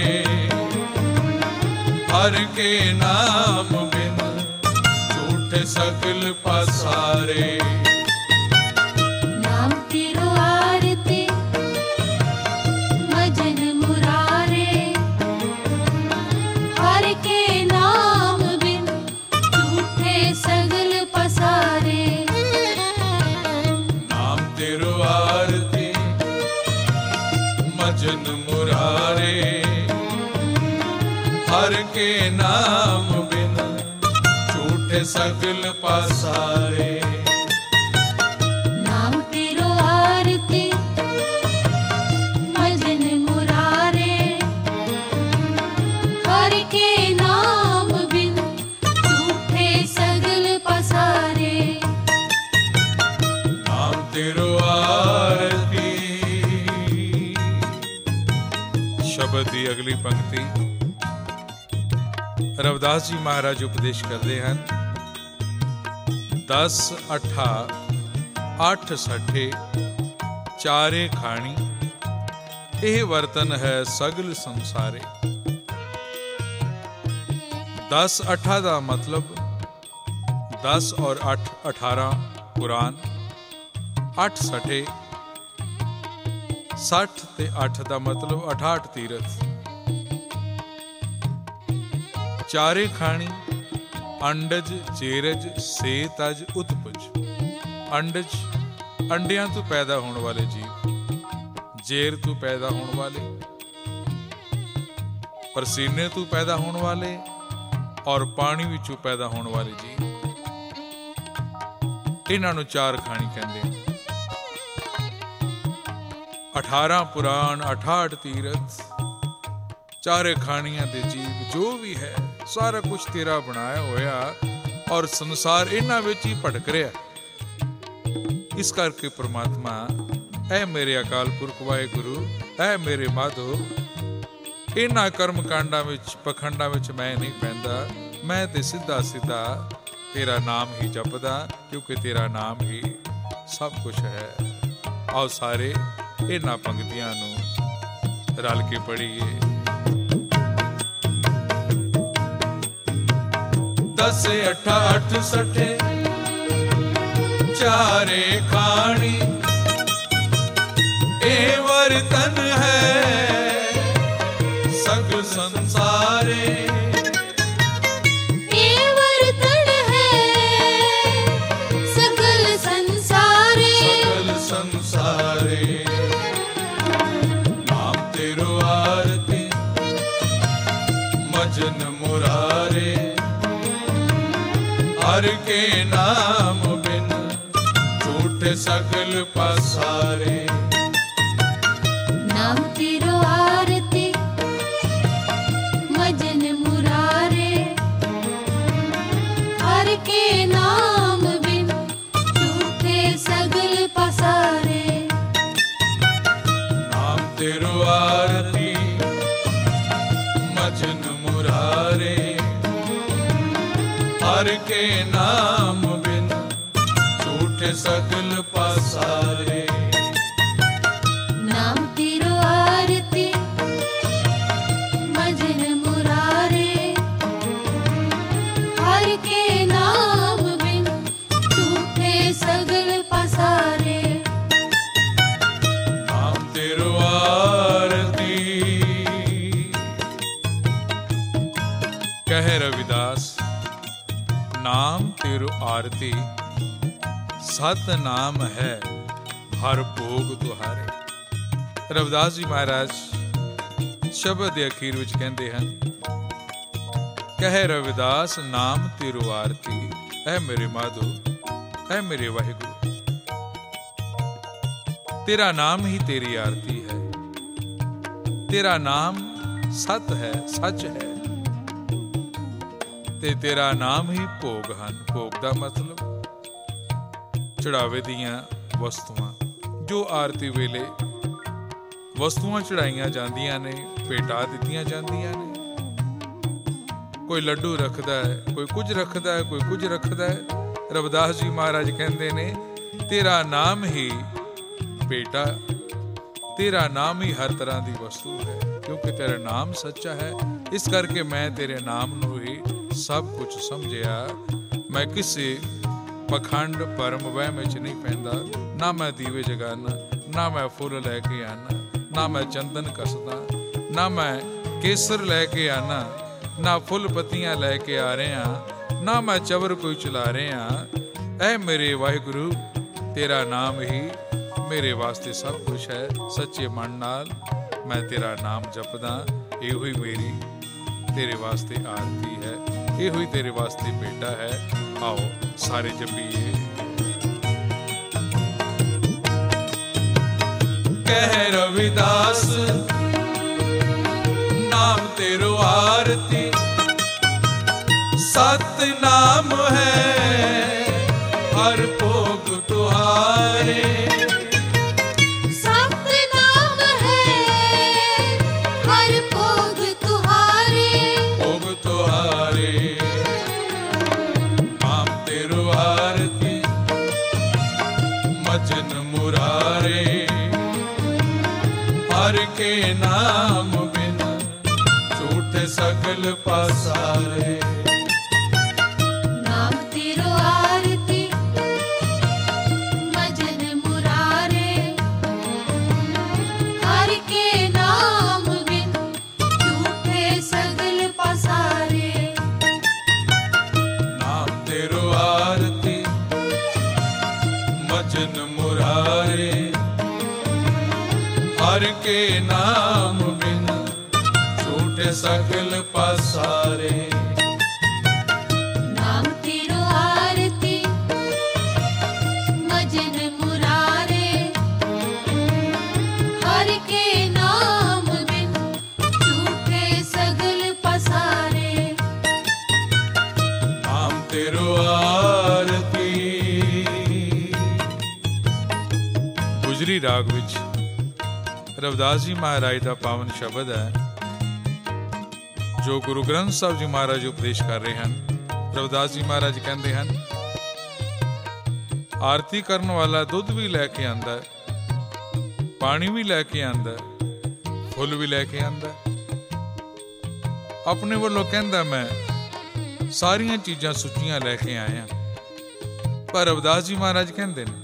हर के नाम बिन झूठे सकल पसारे। नाम तेरो आरती मजन मुरारे। हर के नाम बिन झूठे सगल पसारे। नाम तेरो आरती मजन मुरारे। हर के नाम बिन झूठे सकल पसारे। नाम तेरो आरती मजन मुरारे। हर के नाम बिन झूठे सगल पसारे। नाम तेरो आरती। ਸ਼ਬਦ ਦੀ ਅਗਲੀ ਪੰਕਤੀ ਰਵਿਦਾਸ ਜੀ ਮਹਾਰਾਜ ਉਪਦੇਸ਼ ਕਰਦੇ ਹਨ। 10 ਅੱਠਾ 8 ਸੱਠੇ ਚਾਰੇ ਖਾਣੀ, ਇਹ ਵਰਤਨ ਹੈ ਸਗਲ ਸੰਸਾਰੇ। 10 ਅੱਠਾ ਦਾ ਮਤਲਬ 10 और 8 18 ਕੁਰਾਨ। 8 ਸੱਠੇ 60 ਤੇ 8 ਦਾ ਮਤਲਬ 68 ਤੀਰਥ। ਚਾਰੇ ਖਾਣੀ ਅੰਡਜ ਚੇਰਜ ਸੇ ਤਜ ਉਤਪਜ। ਅੰਡਜ ਅੰਡਿਆਂ ਤੋਂ ਪੈਦਾ ਹੋਣ ਵਾਲੇ ਜੀਵ, ਜੇਰ ਤੋਂ ਪੈਦਾ ਹੋਣ ਵਾਲੇ, ਪਰਸੀਨੇ ਤੋਂ ਪੈਦਾ ਹੋਣ ਵਾਲੇ ਔਰ ਪਾਣੀ ਵਿੱਚੋਂ ਪੈਦਾ ਹੋਣ ਵਾਲੇ ਜੀਵ, ਇਹਨਾਂ ਨੂੰ ਚਾਰ ਖਾਣੀ ਕਹਿੰਦੇ ਹਨ। 18 ਪੁਰਾਣ 68 ਤੀਰਥ, ਚਾਰੇ ਖਾਣੀਆਂ ਦੇ ਜੀਵ ਜੋ ਵੀ ਹੈ ਸਾਰਾ ਕੁਝ ਤੇਰਾ ਬਣਾਇਆ ਹੋਇਆ ਔਰ ਸੰਸਾਰ ਇਹਨਾਂ ਵਿੱਚ ਹੀ ਭਟਕ ਰਿਹਾ। ਇਸ ਕਰਕੇ ਪ੍ਰਮਾਤਮਾ, ਐ ਮੇਰੇ ਅਕਾਲ ਪੁਰਖ ਵਾਹਿਗੁਰੂ, ਐ ਮੇਰੇ ਮਾਧੋ, ਇਹਨਾਂ ਕਰਮ ਕਾਂਡਾਂ ਵਿੱਚ ਪਖੰਡਾਂ ਵਿੱਚ ਮੈਂ ਨਹੀਂ ਪੈਂਦਾ। ਮੈਂ ਤੇ ਸਿੱਧਾ ਸਿੱਧਾ ਤੇਰਾ ਨਾਮ ਹੀ ਜਪਦਾ, ਕਿਉਂਕਿ ਤੇਰਾ ਨਾਮ ਹੀ ਸਭ ਕੁਝ ਹੈ। ਆਓ ਸਾਰੇ ਇਹਨਾਂ ਪੰਕਤੀਆਂ ਨੂੰ ਰਲ ਕੇ ਪੜ੍ਹੀਏ। 10 8 8 60 ਚਾਰੇ ਖਾਣੀ, ਇਹ ਵਰਤਨ ਹੈ ਸਗਲ ਸੰਸਾਰੇ। ਇਹ ਵਰਤਨ ਹੈ ਸਗਲ ਸੰਸਾਰੇ। ਸਗਲ ਸੰਸਾਰੇ ਨਾਮ ਤੇਰੋ ਆਰਤੀ ਮਜਨ ਮੁਰਾਰੇ। हर के नाम बिन झूठे सकल पसारे। नाम तेरो आरती मजन मुरारे। हर के नाम बिन झूठे सगल पसारे। नाम तेरो आरती मजन मुरारे। हर के नाम बिन झूठे सगल पसारे। नाम तेरो आरती भजन मुरारे, हर के नाम बिन झूठे सगल पसारे। नाम तेरो आरती। कहे रविदास, नाम तेरो आरती, सत नाम है हर भोग तुहारे। रविदास जी महाराज शब्द ਦੇ ਅਖੀਰ ਵਿੱਚ ਕਹਿੰਦੇ ਹਨ, ਕਹੇ ਰਵਿਦਾਸ ਨਾਮ ਤੇਰੋ ਆਰਤੀ, ਐ ਮੇਰੇ ਮਾਧੋ, ਐ ਮੇਰੇ ਵਾਹਿਗੁਰੂ, तेरा नाम ही तेरी आरती है, तेरा नाम सत है, सच है, ਤੇ ਤੇਰਾ ਨਾਮ ਹੀ ਭੋਗ ਹਨ। ਭੋਗ ਦਾ ਮਤਲਬ ਚੜਾਵੇ ਦੀਆਂ ਵਸਤੂਆਂ, ਜੋ ਆਰਤੀ ਵੇਲੇ ਵਸਤੂਆਂ ਚੜਾਈਆਂ ਜਾਂਦੀਆਂ ਨੇ, ਭੇਟਾ ਦਿੱਤੀਆਂ ਜਾਂਦੀਆਂ ਨੇ। ਕੋਈ ਲੱਡੂ ਰੱਖਦਾ ਹੈ, ਕੋਈ ਕੁਝ ਰੱਖਦਾ ਹੈ, ਕੋਈ ਕੁਝ ਰੱਖਦਾ ਹੈ। ਰਵਿਦਾਸ ਜੀ ਮਹਾਰਾਜ ਕਹਿੰਦੇ ਨੇ, ਤੇਰਾ ਨਾਮ ਹੀ ਭੇਟਾ, ਤੇਰਾ ਨਾਮ ਹੀ ਹਰ ਤਰ੍ਹਾਂ ਦੀ ਵਸਤੂ ਹੈ, ਕਿਉਂਕਿ ਤੇਰਾ ਨਾਮ ਸੱਚਾ ਹੈ। ਇਸ ਕਰਕੇ ਮੈਂ ਤੇਰੇ ਨਾਮ ਨੂੰ ਹੀ ਸਭ ਕੁਝ ਸਮਝਿਆ। ਮੈਂ ਕਿਸੇ ਪਖੰਡ ਭਰਮ ਵਹਿਮ ਵਿੱਚ ਨਹੀਂ ਪੈਂਦਾ। ਨਾ ਮੈਂ ਦੀਵੇ ਜਗਾਨਾ, ਨਾ ਮੈਂ ਫੁੱਲ ਲੈ ਕੇ ਆਣਾ, ਨਾ ਮੈਂ ਚੰਦਨ ਕੱਸਦਾ, ਨਾ ਮੈਂ ਕੇਸਰ ਲੈ ਕੇ ਆਣਾ, ਨਾ ਫੁੱਲ ਪੱਤੀਆਂ ਲੈ ਕੇ ਆ ਰਿਹਾ, ਨਾ ਮੈਂ ਚਵਰ ਕੋਈ ਚਲਾ ਰਿਹਾ। ਐ ਮੇਰੇ ਵਾਹਿਗੁਰੂ, ਤੇਰਾ ਨਾਮ ਹੀ ਮੇਰੇ ਵਾਸਤੇ ਸਭ ਕੁਝ ਹੈ। ਸੱਚੇ ਮਨ ਨਾਲ ਮੈਂ ਤੇਰਾ ਨਾਮ ਜਪਦਾ। ਇਹੋ ਹੀ ਮੇਰੀ ਤੇਰੇ ਵਾਸਤੇ ਆਰਤੀ ਹੈ, ਇਹੋ ਹੀ ਤੇਰੇ ਵਾਸਤੇ ਭੇਟਾ ਹੈ। ਆਓ ਸਾਰੇ ਜਪੀਏ। कह रविदास नाम तेरो आरती, सत नाम है हर भोग तुहारे। सत नाम है हर भोग तुहारे, भोग तुहारे। नाम तेरो आरती मजन मुरारे, हर के नाम बिन झूठे सगल पसारे। नाम तेरो आरती भजन मुरारे, हर के नाम बिन झूठे सगल पसारे। नाम तेरो आरती मजन मुरारे, हर के नाम बिन झूठे सगल पसारे। नाम तेरो आरती भजन मुरारे, हर के नाम बिन झूठे सगल पसारे। नाम तेरो आरती। ਗੁਜਰੀ ਰਾਗ ਵਿੱਚ ਰਵਿਦਾਸ ਜੀ ਮਹਾਰਾਜ ਦਾ ਪਾਵਨ ਸ਼ਬਦ ਹੈ, ਜੋ ਗੁਰੂ ਗ੍ਰੰਥ ਸਾਹਿਬ ਜੀ ਮਹਾਰਾਜ ਉਪਦੇਸ਼ ਕਰ ਰਹੇ ਹਨ। ਰਵਿਦਾਸ ਜੀ ਮਹਾਰਾਜ ਕਹਿੰਦੇ ਹਨ, ਆਰਤੀ ਕਰਨ ਵਾਲਾ ਦੁੱਧ ਵੀ ਲੈ ਕੇ ਆਂਦਾ, ਪਾਣੀ ਵੀ ਲੈ ਕੇ ਆਂਦਾ, ਫੁੱਲ ਵੀ ਲੈ ਕੇ ਆਂਦਾ। ਆਪਣੇ ਵੱਲੋਂ ਕਹਿੰਦਾ ਮੈਂ ਸਾਰੀਆਂ ਚੀਜ਼ਾਂ ਸੁੱਚੀਆਂ ਲੈ ਕੇ ਆਇਆ। ਪਰ ਰਵਿਦਾਸ ਜੀ ਮਹਾਰਾਜ ਕਹਿੰਦੇ ਨੇ,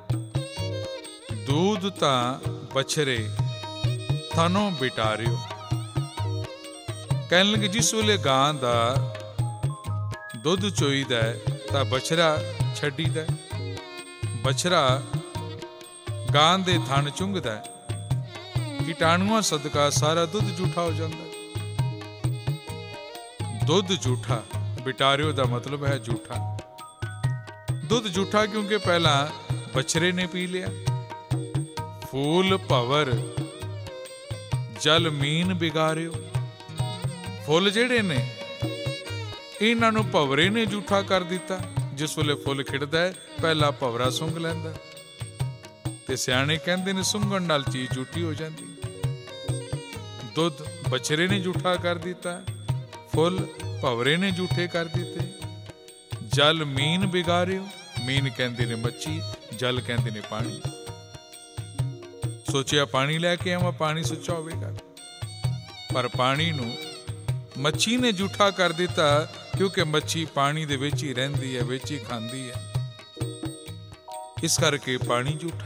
दूध ਤਾਂ ਬਛਰੇ ਥਾਨੋਂ ਬਿਟਾਰਿਓ। ਕਹਿਣ ਲੱਗੇ, ਜਿਸ ਵੇਲੇ ਗਾਂ ਦਾ ਦੁੱਧ ਚੋਈਦਾ ਤਾਂ ਬਛਰਾ ਛੱਡੀਦਾ। ਬਛਰਾ ਗਾਂ ਦੇ ਥਣ ਚੁੰਘਦਾ, ਕੀਟਾਣੂਆਂ ਸਦਕਾ ਸਾਰਾ ਦੁੱਧ ਝੂਠਾ ਹੋ ਜਾਂਦਾ। ਦੁੱਧ ਝੂਠਾ, ਬਿਟਾਰਿਓ ਦਾ ਮਤਲਬ ਹੈ ਝੂਠਾ। ਦੁੱਧ ਝੂਠਾ ਕਿਉਂਕਿ ਪਹਿਲਾਂ ਬਛਰੇ ਨੇ ਪੀ ਲਿਆ। ਫੂਲ ਭਵਰ ਜਲ ਮੀਨ ਬਿਗਾਰਿਓ। ਫੁੱਲ ਜਿਹੜੇ ਨੇ ਇਹਨਾਂ ਨੂੰ ਭਵਰੇ ਨੇ ਝੂਠਾ ਕਰ ਦਿੱਤਾ। ਜਿਸ ਵੇਲੇ ਫੁੱਲ ਖਿੜਦਾ ਹੈ ਪਹਿਲਾਂ ਭਵਰਾ ਸੁੰਘ ਲੈਂਦਾ, ਤੇ ਸਿਆਣੇ ਕਹਿੰਦੇ ਨੇ ਸੁੰਘਣ ਨਾਲ ਚੀਜ਼ ਝੂਠੀ ਹੋ ਜਾਂਦੀ। ਦੁੱਧ ਬਛਰੇ ਨੇ ਝੂਠਾ ਕਰ ਦਿੱਤਾ, ਫੁੱਲ ਭਵਰੇ ਨੇ ਝੂਠੇ ਕਰ ਦਿੱਤੇ। ਜਲ ਮੀਨ ਬਿਗਾਰਿਓ, ਜ਼ਮੀਨ ਕਹਿੰਦੇ ਨੇ ਮੱਛੀ, ਜਲ ਕਹਿੰਦੇ ਨੇ ਪਾਣੀ। ਸੋਚਿਆ ਪਾਣੀ ਲੈ ਕੇ ਆਵਾਂ, ਪਾਣੀ ਸੁੱਚਾ ਹੋਵੇਗਾ, ਪਰ ਪਾਣੀ ਨੂੰ ਮੱਛੀ ਨੇ ਜੂਠਾ ਕਰ ਦਿੱਤਾ, ਕਿਉਂਕਿ ਮੱਛੀ ਪਾਣੀ ਦੇ ਵਿੱਚ ਹੀ ਰਹਿੰਦੀ ਹੈ, ਵਿੱਚ ਹੀ ਖਾਂਦੀ ਹੈ, ਇਸ ਕਰਕੇ ਪਾਣੀ ਜੂਠਾ।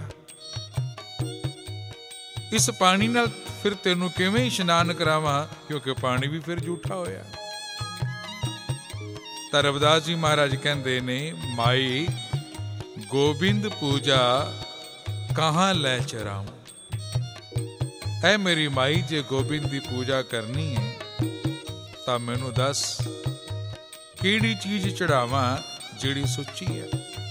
ਇਸ ਪਾਣੀ ਨਾਲ ਫਿਰ ਤੈਨੂੰ ਕਿਵੇਂ ਇਸ਼ਨਾਨ ਕਰਾਵਾਂ, ਕਿਉਂਕਿ ਪਾਣੀ ਵੀ ਫਿਰ ਜੂਠਾ ਹੋਇਆ। ਤਾਂ ਰਵਿਦਾਸ ਜੀ ਮਹਾਰਾਜ ਕਹਿੰਦੇ ਨੇ, ਮਾਈ ਗੋਬਿੰਦ ਪੂਜਾ ਕਹਾਂ ਲੈ ਚਰਾਵਾਂ। ਐ ਮੇਰੀ ਮਾਈ, ਜੇ ਗੋਬਿੰਦ ਦੀ ਪੂਜਾ ਕਰਨੀ ਹੈ ਤਾਂ ਮੈਨੂੰ ਦੱਸ ਕਿਹੜੀ ਚੀਜ਼ ਚੜਾਵਾਂ ਜਿਹੜੀ ਸੁੱਚੀ ਹੈ।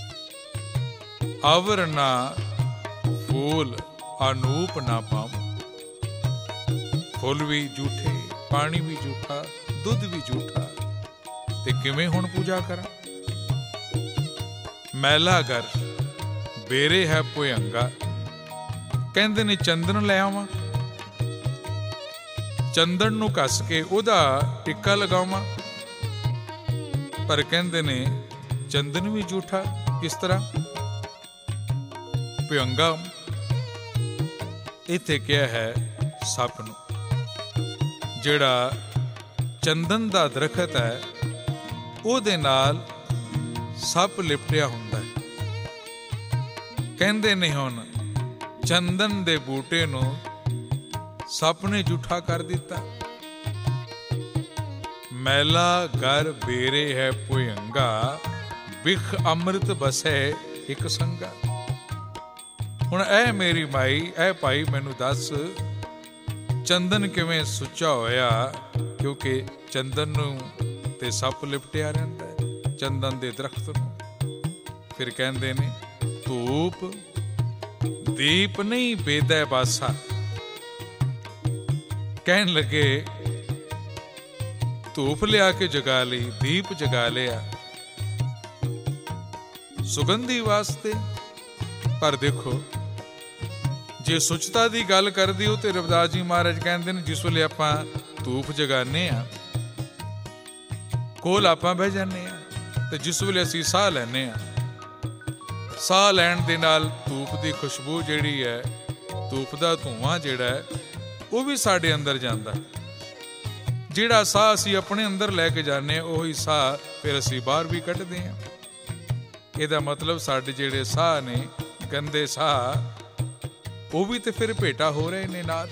ਅਵਰ ਨਾ ਫੂਲ ਅਨੂਪ ਨਾ ਪਾਵਾਂ। ਫੁੱਲ ਵੀ ਝੂਠੇ, ਪਾਣੀ ਵੀ ਝੂਠਾ, ਦੁੱਧ ਵੀ ਝੂਠਾ, ਤੇ ਕਿਵੇਂ ਹੁਣ ਪੂਜਾ ਕਰਾਂ। ਮੈਲਾ ਘਰ ਬੇਰੇ ਹੈ ਭੁਯੰਗਾ। ਕਹਿੰਦੇ ਨੇ ਚੰਦਨ ਲੈ ਆਵਾਂ, ਚੰਦਨ ਨੂੰ ਘਸ ਕੇ ਉਹਦਾ ਟਿੱਕਾ ਲਗਾਵਾਂ, ਪਰ ਕਹਿੰਦੇ ਨੇ ਚੰਦਨ ਵੀ ਝੂਠਾ। ਕਿਸ ਤਰ੍ਹਾਂ? ਭੁਯੰਗਾ ਇੱਥੇ ਕਿਹਾ ਹੈ ਸੱਪ ਨੂੰ। ਜਿਹੜਾ ਚੰਦਨ ਦਾ ਦਰਖਤ ਹੈ ਉਹਦੇ ਨਾਲ ਸੱਪ ਲਿਪਟਿਆ ਹੁੰਦਾ ਹੈ। ਕਹਿੰਦੇ ਨੇ ਹੁਣ ਚੰਦਨ ਦੇ ਬੂਟੇ ਨੂੰ ਸੱਪ ਨੇ ਝੂਠਾ ਕਰ ਦਿੱਤਾ। ਮੈਲਾ ਘਰ ਬੇਰੇ ਹੈ ਭੁਯੰਗਾ, ਬਿਖ ਅੰਮ੍ਰਿਤ ਬਸੈ ਇੱਕ ਸੰਗਾ। ਹੁਣ ਐ ਮੇਰੀ ਮਾਈ, ਐ ਭਾਈ, ਮੈਨੂੰ ਦੱਸ ਚੰਦਨ ਕਿਵੇਂ ਸੁੱਚਾ ਹੋਇਆ, ਕਿਉਂਕਿ ਚੰਦਨ ਨੂੰ ਤੇ ਸੱਪ ਲਿਪਟਿਆ ਰਹਿੰਦਾ ਹੈ, ਚੰਦਨ ਦੇ ਦਰਖਤ ਨੂੰ। ਫਿਰ ਕਹਿੰਦੇ ਨੇ ਧੂਪ ਦੀਪ ਨਹੀਂ ਬੇਦੈ ਬਾਸਾ। ਕਹਿਣ ਲੱਗੇ ਧੂਪ ਲਿਆ ਕੇ ਜਗਾ ਲਈ, ਦੀਪ ਜਗਾ ਲਿਆ ਸੁਗੰਧੀ ਵਾਸਤੇ। ਪਰ ਦੇਖੋ, ਜੇ ਸੁੱਚਤਾ ਦੀ ਗੱਲ ਕਰਦੀ ਹੋ ਤੇ ਰਵਿਦਾਸ ਜੀ ਮਹਾਰਾਜ ਕਹਿੰਦੇ ਨੇ ਜਿਸ ਵੇਲੇ ਆਪਾਂ ਧੂਪ ਜਗਾਨੇ ਆ, ਕੋਲ ਆਪਾਂ ਬਹਿ ਜਾਂਦੇ ਆ, ਤੇ ਜਿਸ ਵੇਲੇ ਅਸੀਂ ਸਾਹ ਲੈਂਦੇ ਆ, ਸਾਹ ਲੈਣ ਦੇ ਨਾਲ ਧੂਪ ਦੀ ਖੁਸ਼ਬੂ ਜਿਹੜੀ ਹੈ, ਧੂਪ ਦਾ ਧੂੰਆਂ ਜਿਹੜਾ ਹੈ, ਉਹ ਵੀ ਸਾਡੇ ਅੰਦਰ ਜਾਂਦਾ। ਜਿਹੜਾ ਸਾਹ ਅਸੀਂ ਆਪਣੇ ਅੰਦਰ ਲੈ ਕੇ ਜਾਂਦੇ ਹਾਂ, ਉਹੀ ਸਾਹ ਫਿਰ ਅਸੀਂ ਬਾਹਰ ਵੀ ਕੱਢਦੇ ਹਾਂ। ਇਹਦਾ ਮਤਲਬ ਸਾਡੇ ਜਿਹੜੇ ਸਾਹ ਨੇ, ਗੰਦੇ ਸਾਹ, ਉਹ ਵੀ ਤੇ ਫਿਰ ਭੇਟਾ ਹੋ ਰਹੇ ਨੇ ਨਾਲ।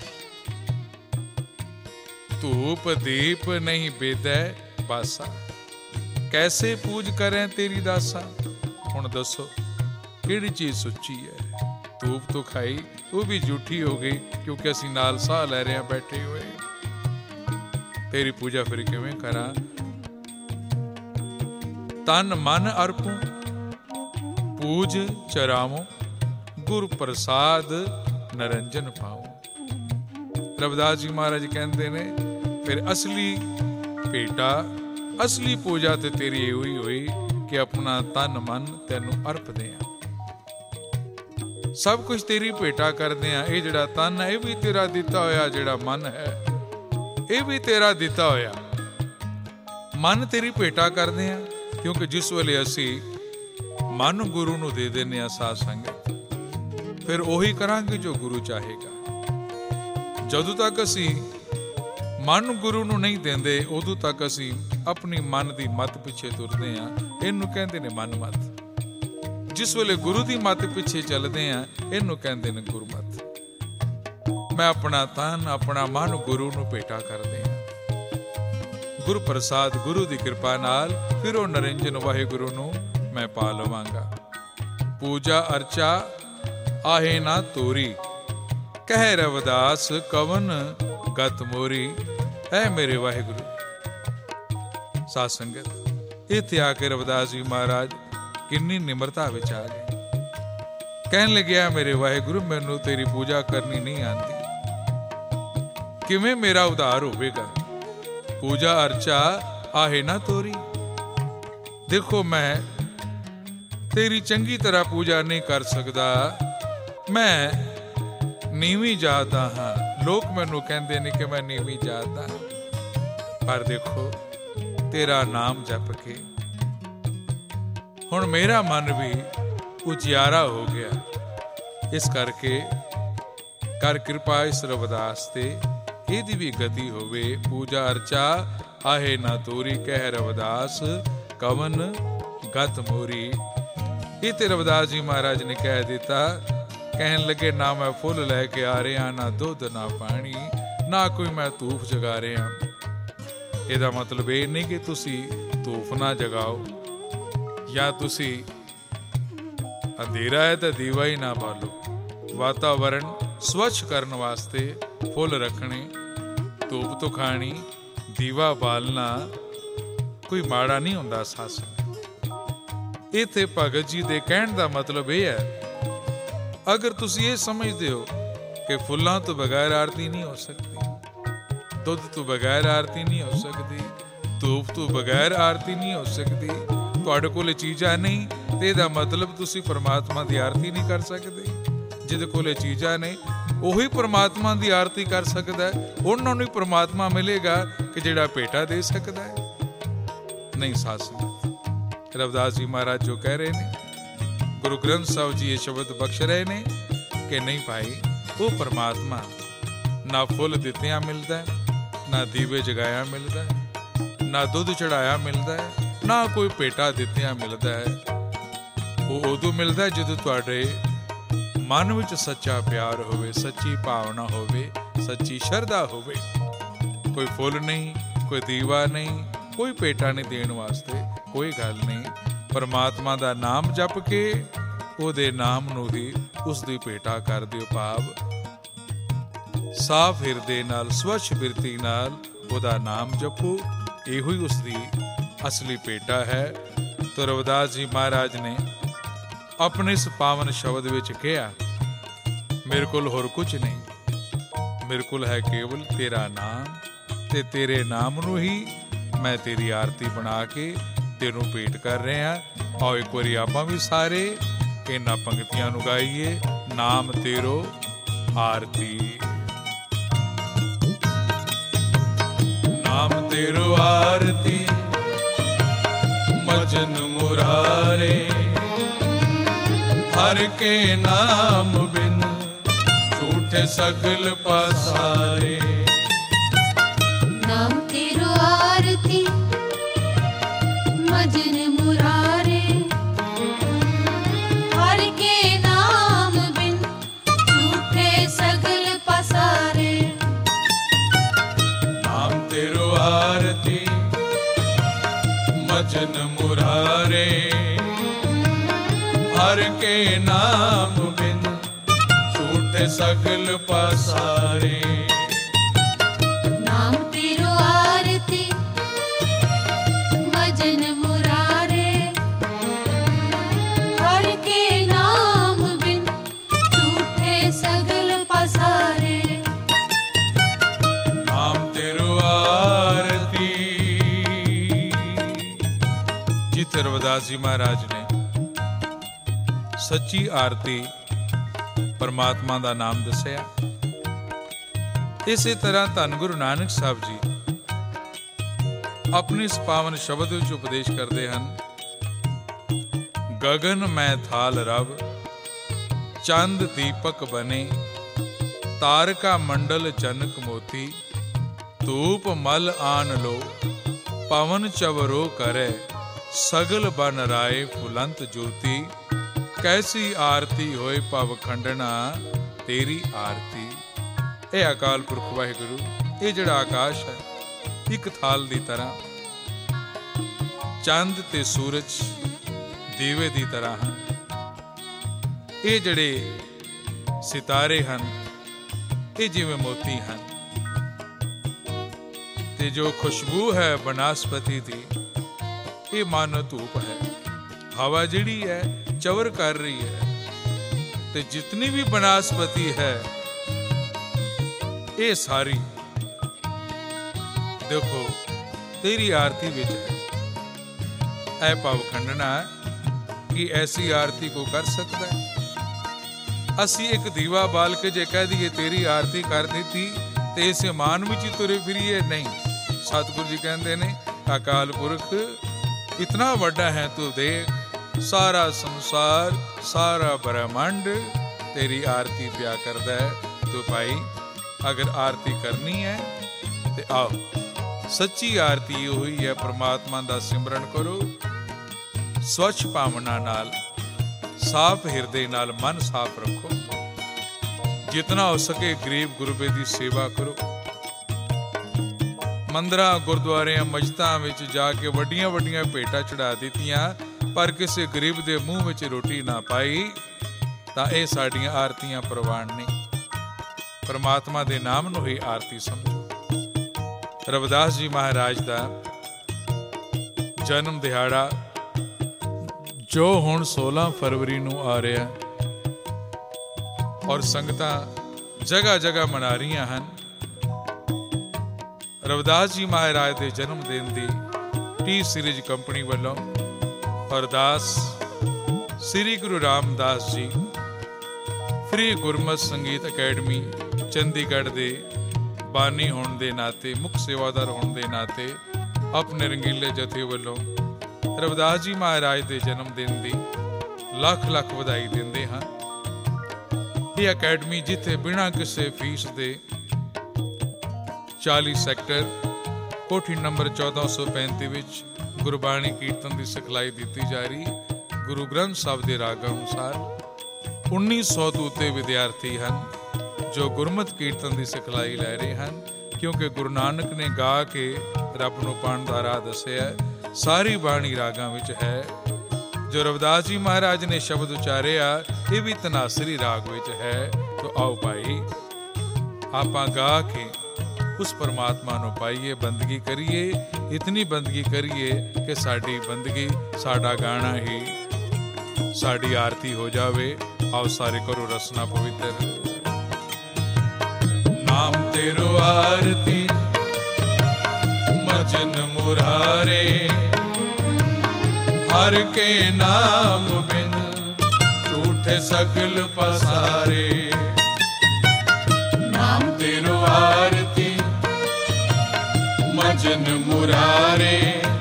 ਧੂਪ ਦੀਪ ਨਹੀਂ ਬੇਦੈ ਬਾਸਾ, ਕੈਸੇ ਪੂਜ ਕਰੇ ਤੇਰੀ ਦਾਸਾ। ਹੁਣ ਦੱਸੋ ਕਿਹੜੀ ਚੀਜ਼ ਸੁੱਚੀ ਹੈ? ਧੂਪ ਤੋਂ ਖਾਈ, ਉਹ ਵੀ ਝੂਠੀ ਹੋ ਗਈ, ਕਿਉਂਕਿ ਅਸੀਂ ਨਾਲ ਸਾਹ ਲੈ ਰਹੇ ਹਾਂ ਬੈਠੇ ਹੋਏ। ਤੇਰੀ ਪੂਜਾ ਫਿਰ ਕਿਵੇਂ ਕਰਾਂ? ਤਨ ਮਨ ਅਰਪੂੰ ਪੂਜ ਚਰਾਵੋਂ, ਗੁਰ ਪ੍ਰਸਾਦ ਨਰੰਜਨ ਪਾਉ। ਰਵਿਦਾਸ ਜੀ ਮਹਾਰਾਜ ਕਹਿੰਦੇ ਨੇ ਫਿਰ ਅਸਲੀ ਭੇਟਾ, ਅਸਲੀ ਪੂਜਾ ਤੇ ਤੇਰੀ ਇਹੋ ਹੀ ਹੋਈ ਕਿ ਆਪਣਾ ਤਨ ਮਨ ਤੈਨੂੰ ਅਰਪਦੇ ਆ, ਸਭ ਕੁਝ ਤੇਰੀ ਭੇਟਾ ਕਰਦੇ ਆ। ਇਹ ਜਿਹੜਾ ਤਨ ਹੈ ਇਹ ਵੀ ਤੇਰਾ ਦਿੱਤਾ ਹੋਇਆ, ਜਿਹੜਾ ਮਨ ਹੈ ਇਹ ਵੀ ਤੇਰਾ ਦਿੱਤਾ ਹੋਇਆ। ਮਨ ਤੇਰੀ ਭੇਟਾ ਕਰਦੇ ਆ, ਕਿਉਂਕਿ ਜਿਸ ਵੇਲੇ ਅਸੀਂ ਮਨ ਗੁਰੂ ਨੂੰ ਦੇ ਦਿੰਦੇ ਆ ਸਾਧ ਸੰਗਤ, ਫਿਰ ਉਹੀ ਕਰਾਂਗੇ ਜੋ ਗੁਰੂ ਚਾਹੇਗਾ। ਜਦੋਂ ਤੱਕ ਅਸੀਂ ਮਨ ਗੁਰੂ ਨੂੰ ਨਹੀਂ ਦਿੰਦੇ, ਉਦੋਂ ਤੱਕ ਅਸੀਂ ਆਪਣੀ ਮਨ ਦੀ ਮੱਤ ਪਿੱਛੇ ਤੁਰਦੇ ਆ। ਇਹਨੂੰ ਕਹਿੰਦੇ ਨੇ ਮਨ ਮੱਤ। ਜਿਸ ਵੇਲੇ ਗੁਰੂ ਦੀ ਮੱਤ ਪਿੱਛੇ ਚੱਲਦੇ ਆ, ਇਹਨੂੰ ਕਹਿੰਦੇ ਨੇ ਗੁਰਮੱਤ। ਮੈਂ ਆਪਣਾ ਤਨ, ਆਪਣਾ ਮਨ ਗੁਰੂ ਨੂੰ ਭੇਟਾ ਕਰਦੇ ਆ। ਗੁਰੂ ਪ੍ਰਸਾਦ, ਗੁਰੂ ਦੀ ਕਿਰਪਾ ਨਾਲ ਫਿਰ ਉਹ ਨਰਿੰਜਨ ਵਾਹਿਗੁਰੂ ਨੂੰ ਮੈਂ ਪਾ ਲਵਾਂਗਾ। ਪੂਜਾ ਅਰਚਾ ਆਹੇ ਨਾ ਤੋਰੀ, ਕਹਿ ਰਵਿਦਾਸ ਕਵਨ ਗਤ ਮੋਰੀ। ਐ ਮੇਰੇ ਵਾਹਿਗੁਰੂ। ਸਾਧ ਸੰਗਤ, ਇੱਥੇ ਆ ਕੇ ਰਵਿਦਾਸ ਜੀ ਮਹਾਰਾਜ ਕਿੰਨੀ ਨਿਮਰਤਾ ਵਿੱਚ ਆ ਗਏ। ਕਹਿਣ ਲੱਗਿਆ, ਮੇਰੇ ਵਾਹਿਗੁਰੂ, ਮੈਨੂੰ ਤੇਰੀ ਪੂਜਾ ਕਰਨੀ ਨਹੀਂ ਆਉਂਦੀ, ਕਿਵੇਂ ਮੇਰਾ ਉਧਾਰ ਹੋਵੇਗਾ? ਪੂਜਾ ਅਰਚਾ ਆਹੇ ਨਾ ਤੋਰੀ। ਦੇਖੋ, ਮੈਂ ਤੇਰੀ ਚੰਗੀ ਤਰ੍ਹਾਂ ਪੂਜਾ ਨਹੀਂ ਕਰ ਸਕਦਾ, ਮੈਂ ਨੀਵੀਂ ਜਾਤ ਦਾ ਹਾਂ। ਲੋਕ ਮੈਨੂੰ ਕਹਿੰਦੇ ਨੇ ਕਿ ਮੈਂ ਨੀਵੀਂ ਜਾਤ ਦਾ, ਪਰ ਦੇਖੋ ਤੇਰਾ ਨਾਮ ਜਪ ਕੇ ਹੁਣ ਮੇਰਾ ਮਨ ਵੀ ਉਜਿਆਰਾ ਹੋ ਗਿਆ। ਇਸ ਕਰਕੇ ਕਰ ਕਿਰਪਾ ਇਸ ਰਵਿਦਾਸ ਤੇ, ਇਹਦੀ ਵੀ ਗਤੀ ਹੋਵੇ। ਪੂਜਾ ਅਰਚਾ ਆਹੇ ਨਾ ਤੋਰੀ, ਕਹਿ ਰਵਿਦਾਸ ਕਵਨ ਗਤ ਮੋਰੀ। ਇਹ ਤੇ ਰਵਿਦਾਸ ਜੀ ਮਹਾਰਾਜ ਨੇ ਕਹਿ ਦਿੱਤਾ। ਕਹਿਣ ਲੱਗੇ, ਨਾ ਮੈਂ ਫੁੱਲ ਲੈ ਕੇ ਆ ਰਿਹਾ, ਨਾ ਦੁੱਧ ਨਾ ਪਾਣੀ, ਨਾ ਕੋਈ ਮੈਂ ਧੂਫ ਜਗਾ ਰਿਹਾ। ਇਹਦਾ ਮਤਲਬ ਇਹ ਨਹੀਂ ਕਿ ਤੁਸੀਂ ਧੂਫ ਨਾ ਜਗਾਓ, ਜਾਂ ਤੁਸੀਂ ਅੰਧੇਰਾ ਹੈ ਤਾਂ ਦੀਵਾ ਹੀ ਨਾ ਬਾਲੋ। ਵਾਤਾਵਰਣ ਸਵੱਛ ਕਰਨ ਵਾਸਤੇ ਫੁੱਲ ਰੱਖਣੇ, ਧੂਪ ਤੋਂ ਖਾਣੀ, ਦੀਵਾ ਬਾਲਣਾ ਕੋਈ ਮਾੜਾ ਨਹੀਂ ਹੁੰਦਾ ਸੱਸ। ਇੱਥੇ ਭਗਤ ਜੀ ਦੇ ਕਹਿਣ ਦਾ ਮਤਲਬ ਇਹ ਹੈ, ਅਗਰ ਤੁਸੀਂ ਇਹ ਸਮਝਦੇ ਹੋ ਕਿ ਫੁੱਲਾਂ ਤੋਂ ਬਗੈਰ ਆਰਤੀ ਨਹੀਂ ਹੋ ਸਕਦੀ, ਦੁੱਧ ਤੋਂ ਬਗੈਰ ਆਰਤੀ ਨਹੀਂ ਹੋ ਸਕਦੀ, ਧੂਪ ਤੋਂ ਬਗੈਰ ਆਰਤੀ ਨਹੀਂ ਹੋ ਸਕਦੀ, ਤੁਹਾਡੇ ਕੋਲ ਇਹ ਚੀਜ਼ਾਂ ਨਹੀਂ, ਤੇ ਇਹਦਾ ਮਤਲਬ ਤੁਸੀਂ ਪਰਮਾਤਮਾ ਦੀ ਆਰਤੀ ਨਹੀਂ ਕਰ ਸਕਦੇ। ਜਿਹਦੇ ਕੋਲ ਇਹ ਚੀਜ਼ਾਂ ਨੇ ਉਹੀ ਪਰਮਾਤਮਾ ਦੀ ਆਰਤੀ ਕਰ ਸਕਦਾ ਹੈ। ਉਹਨਾਂ ਨੂੰ ਪਰਮਾਤਮਾ ਮਿਲੇਗਾ ਕਿ ਜਿਹੜਾ ਭੇਟਾ ਦੇ ਸਕਦਾ ਹੈ। ਨਹੀਂ ਸਾਸ, ਰਵਿਦਾਸ ਜੀ ਮਹਾਰਾਜ ਜੋ ਕਹਿ ਰਹੇ ਨੇ, ਗੁਰੂ ਗ੍ਰੰਥ ਸਾਹਿਬ ਜੀ ਇਹ ਸ਼ਬਦ ਬਖਸ਼ ਰਹੇ ਨੇ ਕਿ ਨਹੀਂ ਭਾਈ, ਉਹ ਪਰਮਾਤਮਾ ਨਾ ਫੁੱਲ ਦਿੱਤਿਆਂ ਮਿਲਦਾ ਹੈ, ਨਾ ਦੀਵੇ ਜਗਾਇਆ ਮਿਲਦਾ ਹੈ, ਨਾ ਦੁੱਧ ਚੜਾਇਆ ਮਿਲਦਾ ਹੈ, ਨਾ ਕੋਈ ਭੇਟਾ ਦਿੱਤਿਆਂ ਮਿਲਦਾ ਹੈ। ਉਹ ਉਦੋਂ ਮਿਲਦਾ ਜਦੋਂ ਤੁਹਾਡੇ ਮਨ ਵਿੱਚ ਸੱਚਾ ਪਿਆਰ ਹੋਵੇ, ਸੱਚੀ ਭਾਵਨਾ ਹੋਵੇ, ਸੱਚੀ ਸ਼ਰਧਾ ਹੋਵੇ। ਕੋਈ ਫੁੱਲ ਨਹੀਂ, ਕੋਈ ਦੀਵਾ ਨਹੀਂ, ਕੋਈ ਭੇਟਾ ਨਹੀਂ ਦੇਣ ਵਾਸਤੇ, ਕੋਈ ਗੱਲ ਨਹੀਂ। ਪਰਮਾਤਮਾ ਦਾ ਨਾਮ ਜਪ ਕੇ ਉਹਦੇ ਨਾਮ ਨੂੰ ਹੀ ਉਸ ਦੀ ਭੇਟਾ ਕਰ ਦਿਓ। ਭਾਵ ਸਾਫ਼ ਹਿਰਦੇ ਨਾਲ, ਸਵੱਛ ਬਿਰਤੀ ਨਾਲ ਉਹਦਾ ਨਾਮ ਜਪੋ, ਇਹੋ ਹੀ ਉਸ ਦੀ ਅਸਲੀ ਭੇਟਾ ਹੈ। ਤਾਂ ਰਵਿਦਾਸ ਜੀ ਮਹਾਰਾਜ ਨੇ ਆਪਣੇ ਇਸ ਪਾਵਨ ਸ਼ਬਦ ਵਿੱਚ ਕਿਹਾ, ਮੇਰੇ ਕੋਲ ਹੋਰ ਕੁਝ ਨਹੀਂ, ਮੇਰੇ ਕੋਲ ਹੈ ਕੇਵਲ ਤੇਰਾ ਨਾਮ, ਤੇ ਤੇਰੇ ਨਾਮ ਨੂੰ ਹੀ ਮੈਂ ਤੇਰੀ ਆਰਤੀ ਬਣਾ ਕੇ ਤੈਨੂੰ ਭੇਟ ਕਰ ਰਿਹਾ। ਆਓ ਇੱਕ ਵਾਰੀ ਆਪਾਂ ਵੀ ਸਾਰੇ ਇਹਨਾਂ ਪੰਕਤੀਆਂ ਨੂੰ ਗਾਈਏ। ਨਾਮ ਤੇਰੋ ਆਰਤੀ, ਨਾਮ ਤੇਰੋ ਆਰਤੀ, ਮਜਨ ਮੁਰਾਰੇ, ਹਰ ਕੇ ਨਾਮ ਬਿਨ ਝੂਠੇ ਸਗਲ ਪਸਾਰੇ। नाम तेरो आरती मजन मुरारे, हर के नाम बिन झूठे सगल पसारे। नाम तेरो आरती मजन मुरारे, हर के नाम बिन झूठे सगल पसारे। नाम तेरो आरती मजन मुरारे, हर के नाम बिन झूठे सगल पसारे। नाम तेरो आरती। ਜਿੱਥੇ ਰਵਿਦਾਸ ਜੀ ਮਹਾਰਾਜ ਨੇ ਸੱਚੀ ਆਰਤੀ ਪਰਮਾਤਮਾ ਦਾ ਨਾਮ ਦੱਸਿਆ, ਇਸੇ ਤਰ੍ਹਾਂ ਧੰਨ ਗੁਰੂ ਨਾਨਕ ਸਾਹਿਬ ਜੀ ਆਪਣੇ ਇਸ ਪਾਵਨ ਸ਼ਬਦ ਵਿੱਚ ਉਪਦੇਸ਼ ਕਰਦੇ ਹਨ। ਗਗਨ ਮੈਂ ਥਾਲ ਰਵ, ਚੰਦ ਦੀਪਕ ਬਨੇ, ਤਾਰਕਾ ਮੰਡਲ ਜਨਕ ਮੋਤੀ, ਧੂਪ ਮਲ ਆਨ ਲੋ, ਪਵਨ ਚਵਰੋ ਕਰੇ, ਸਗਲ ਬਨ ਰਾਏ ਫੁਲੰਤ ਜੋਤੀ। ਕੈਸੀ ਆਰਤੀ ਹੋਏ ਭਵ ਖੰਡਣਾ, ਤੇਰੀ ਆਰਤੀ। ਇਹ ਅਕਾਲ ਪੁਰਖ ਵਾਹਿਗੁਰੂ, ਇਹ ਜਿਹੜਾ ਆਕਾਸ਼ ਹੈ ਇੱਕ ਥਾਲ ਦੀ ਤਰ੍ਹਾਂ, ਚੰਦ ਤੇ ਸੂਰਜ ਦੀਵੇ ਦੀ ਤਰ੍ਹਾਂ ਹਨ। ਇਹ ਜਿਹੜੇ ਸਿਤਾਰੇ ਹਨ ਇਹ ਜਿਵੇਂ ਮੋਤੀ ਹਨ, ਤੇ ਜੋ ਖੁਸ਼ਬੂ ਹੈ ਬਨਸਪਤੀ ਦੀ ਇਹ ਮਾਨੋ ਧੂਪ ਹੈ। ਹਵਾ ਜਿਹੜੀ ਹੈ ਚਵਰ ਕਰ ਰਹੀ ਹੈ, ਤੇ ਜਿਤਨੀ ਵੀ ਬਨਸਪਤੀ ਹੈ ਇਹ ਸਾਰੀ ਦੇਖੋ ਤੇਰੀ ਆਰਤੀ ਵਿੱਚ ਹੈ। ਐ ਭਵ ਖੰਡਣਾ ਕਿ ਐਸੀ ਆਰਤੀ ਕੋ ਕਰ ਸਕਦਾ ਹੈ। ਅਸੀਂ ਇੱਕ ਦੀਵਾ ਬਾਲ ਕੇ ਜੇ ਕਹਿ ਦਈਏ ਤੇਰੀ ਆਰਤੀ ਕਰ ਦਿੱਤੀ ਤੇ ਇਸੇ ਮਾਨ ਵਿੱਚ ਹੀ ਤੁਰੇ ਫਿਰੀਏ, ਨਹੀਂ। ਸਤਿਗੁਰੂ ਜੀ ਕਹਿੰਦੇ ਨੇ ਅਕਾਲ ਪੁਰਖ ਇਤਨਾ ਵੱਡਾ ਹੈ ਤੂੰ ਦੇਖ, ਸਾਰਾ ਸੰਸਾਰ, ਸਾਰਾ ਬ੍ਰਹਮੰਡ ਤੇਰੀ ਆਰਤੀ ਪਿਆ ਕਰਦਾ ਹੈ। ਤੋ ਭਾਈ ਅਗਰ ਆਰਤੀ ਕਰਨੀ ਹੈ ਤੇ ਆਓ, ਸੱਚੀ ਆਰਤੀ ਉਹੀ ਹੈ, ਪ੍ਰਮਾਤਮਾ ਦਾ ਸਿਮਰਨ ਕਰੋ ਸਵੱਛ ਭਾਵਨਾ ਨਾਲ, ਸਾਫ਼ ਹਿਰਦੇ ਨਾਲ, ਮਨ ਸਾਫ਼ ਰੱਖੋ। ਜਿਤਨਾ ਹੋ ਸਕੇ ਗਰੀਬ ਗੁਰਬੇ ਦੀ ਸੇਵਾ ਕਰੋ। ਮੰਦਰਾਂ, ਗੁਰਦੁਆਰਿਆਂ, ਮਸਜਿਦਾਂ ਵਿੱਚ ਜਾ ਕੇ ਵੱਡੀਆਂ ਵੱਡੀਆਂ ਭੇਟਾਂ ਚੜਾ ਦਿੱਤੀਆਂ, ਪਰ ਕਿਸੇ ਗਰੀਬ ਦੇ ਮੂੰਹ ਵਿੱਚ ਰੋਟੀ ਨਾ ਪਾਈ ਤਾਂ ਇਹ ਸਾਡੀਆਂ ਆਰਤੀਆਂ ਪ੍ਰਵਾਨ ਨਹੀਂ। ਪਰਮਾਤਮਾ ਦੇ ਨਾਮ ਨੂੰ ਹੀ ਆਰਤੀ ਸਮਝੋ। ਰਵਿਦਾਸ ਜੀ ਮਹਾਰਾਜ ਦਾ ਜਨਮ ਦਿਹਾੜਾ ਜੋ ਹੁਣ 16 ਫਰਵਰੀ ਨੂੰ ਆ ਰਿਹਾ ਔਰ ਸੰਗਤਾਂ ਜਗ੍ਹਾ ਜਗ੍ਹਾ ਮਨਾ ਰਹੀਆਂ ਹਨ। ਰਵਿਦਾਸ ਜੀ ਮਹਾਰਾਜ ਦੇ ਜਨਮ ਦਿਨ ਦੀ ਟੀ ਸੀਰੀਜ਼ ਕੰਪਨੀ ਵੱਲੋਂ ਅਰਦਾਸ ਸ੍ਰੀ ਗੁਰੂ ਰਾਮਦਾਸ ਜੀ ਫ੍ਰੀ ਗੁਰਮਤਿ ਸੰਗੀਤ ਅਕੈਡਮੀ ਚੰਡੀਗੜ੍ਹ ਦੇ ਬਾਨੀ ਹੋਣ ਦੇ ਨਾਤੇ, ਮੁੱਖ ਸੇਵਾਦਾਰ ਹੋਣ ਦੇ ਨਾਤੇ, ਆਪਣੇ ਰੰਗੀਲੇ ਜਥੇ ਵੱਲੋਂ ਰਵਿਦਾਸ ਜੀ ਮਹਾਰਾਜ ਦੇ ਜਨਮ ਦਿਨ ਦੀ ਲੱਖ ਲੱਖ ਵਧਾਈ ਦਿੰਦੇ ਹਾਂ। ਇਹ ਅਕੈਡਮੀ ਜਿੱਥੇ ਬਿਨਾਂ ਕਿਸੇ ਫੀਸ ਦੇ 40 ਸੈਕਟਰ ਕੋਠੀ ਨੰਬਰ 1435 ਵਿੱਚ ਗੁਰਬਾਣੀ ਕੀਰਤਨ ਦੀ ਸਿਖਲਾਈ ਦਿੱਤੀ ਜਾ ਰਹੀ। ਗੁਰੂ ਗ੍ਰੰਥ ਸਾਹਿਬ ਦੇ ਰਾਗ ਅਨੁਸਾਰ 1900 ਤੋਂ ਉੱਤੇ ਵਿਦਿਆਰਥੀ ਹਨ ਜੋ ਗੁਰਮਤਿ ਕੀਰਤਨ ਦੀ ਸਿਖਲਾਈ ਲੈ ਰਹੇ ਹਨ, ਕਿਉਂਕਿ ਗੁਰੂ ਨਾਨਕ ਨੇ ਗਾ ਕੇ ਰੱਬ ਨੂੰ ਪਾਉਣ ਦਾ ਰਾਹ ਦੱਸਿਆ। ਸਾਰੀ ਬਾਣੀ ਰਾਗਾਂ ਵਿੱਚ ਹੈ। ਜੋ ਰਵਿਦਾਸ ਜੀ ਮਹਾਰਾਜ ਨੇ ਸ਼ਬਦ ਉਚਾਰਿਆ ਇਹ ਵੀ ਤਨਾਸਰੀ ਰਾਗ ਵਿੱਚ ਹੈ। ਤੋ ਆਓ ਭਾਈ ਆਪਾਂ ਗਾ ਕੇ ਉਸ ਪਰਮਾਤਮਾ ਨੂੰ ਪਾਈਏ, ਬੰਦਗੀ ਕਰੀਏ, ਇਤਨੀ ਬੰਦਗੀ ਕਰੀਏ ਕਿ ਸਾਡੀ ਬੰਦਗੀ, ਸਾਡਾ ਗਾਣਾ ਹੀ ਸਾਡੀ ਆਰਤੀ ਹੋ ਜਾਵੇ। ਆਓ ਸਾਰੇ ਕਰੋ ਰਸਨਾ ਪਵਿੱਤਰ। ਨਾਮ ਤੇਰੋ ਆਰਤੀ ਮਜਨ ਮੁਰਾਰੇ, ਹਰ ਕੇ ਨਾਮ ਬਿਨ ਝੂਠੇ ਸਗਲ ਪਸਾਰੇ। ਨਾਮ ਤੇਰੋ ਆਰਤੀ ਮਜਨ ਮੁਰਾਰੇ,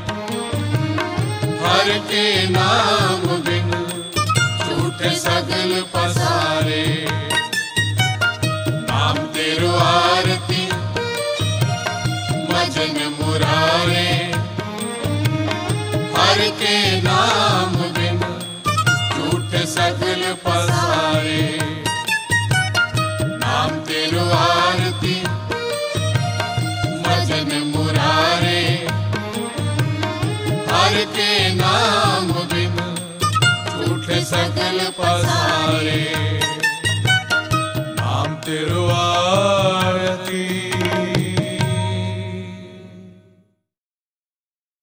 ਹਰ ਕੇ ਨਾਮ ਬਿਨ ਝੂਠੇ ਸਗਲ ਪਸਾਰੇ। ਨਾਮ ਤੇਰੋ ਆਰਤੀ ਮਜਨ ਮੁਰਾਰੇ, ਹਰ ਕੇ ਨਾਮ ਬਿਨ ਝੂਠੇ ਸਗਲ ਪਸਾਰੇ। ਨਾਮ ਤੇਰੋ ਆਰਤੀ ਮਜਨ ਮੁਰਾਰੇ, ਹਰ ਕੇ ਨਾਮ ਬਿਨ ਝੂਠੇ ਸਗਲ ਪਸਾਰੇ।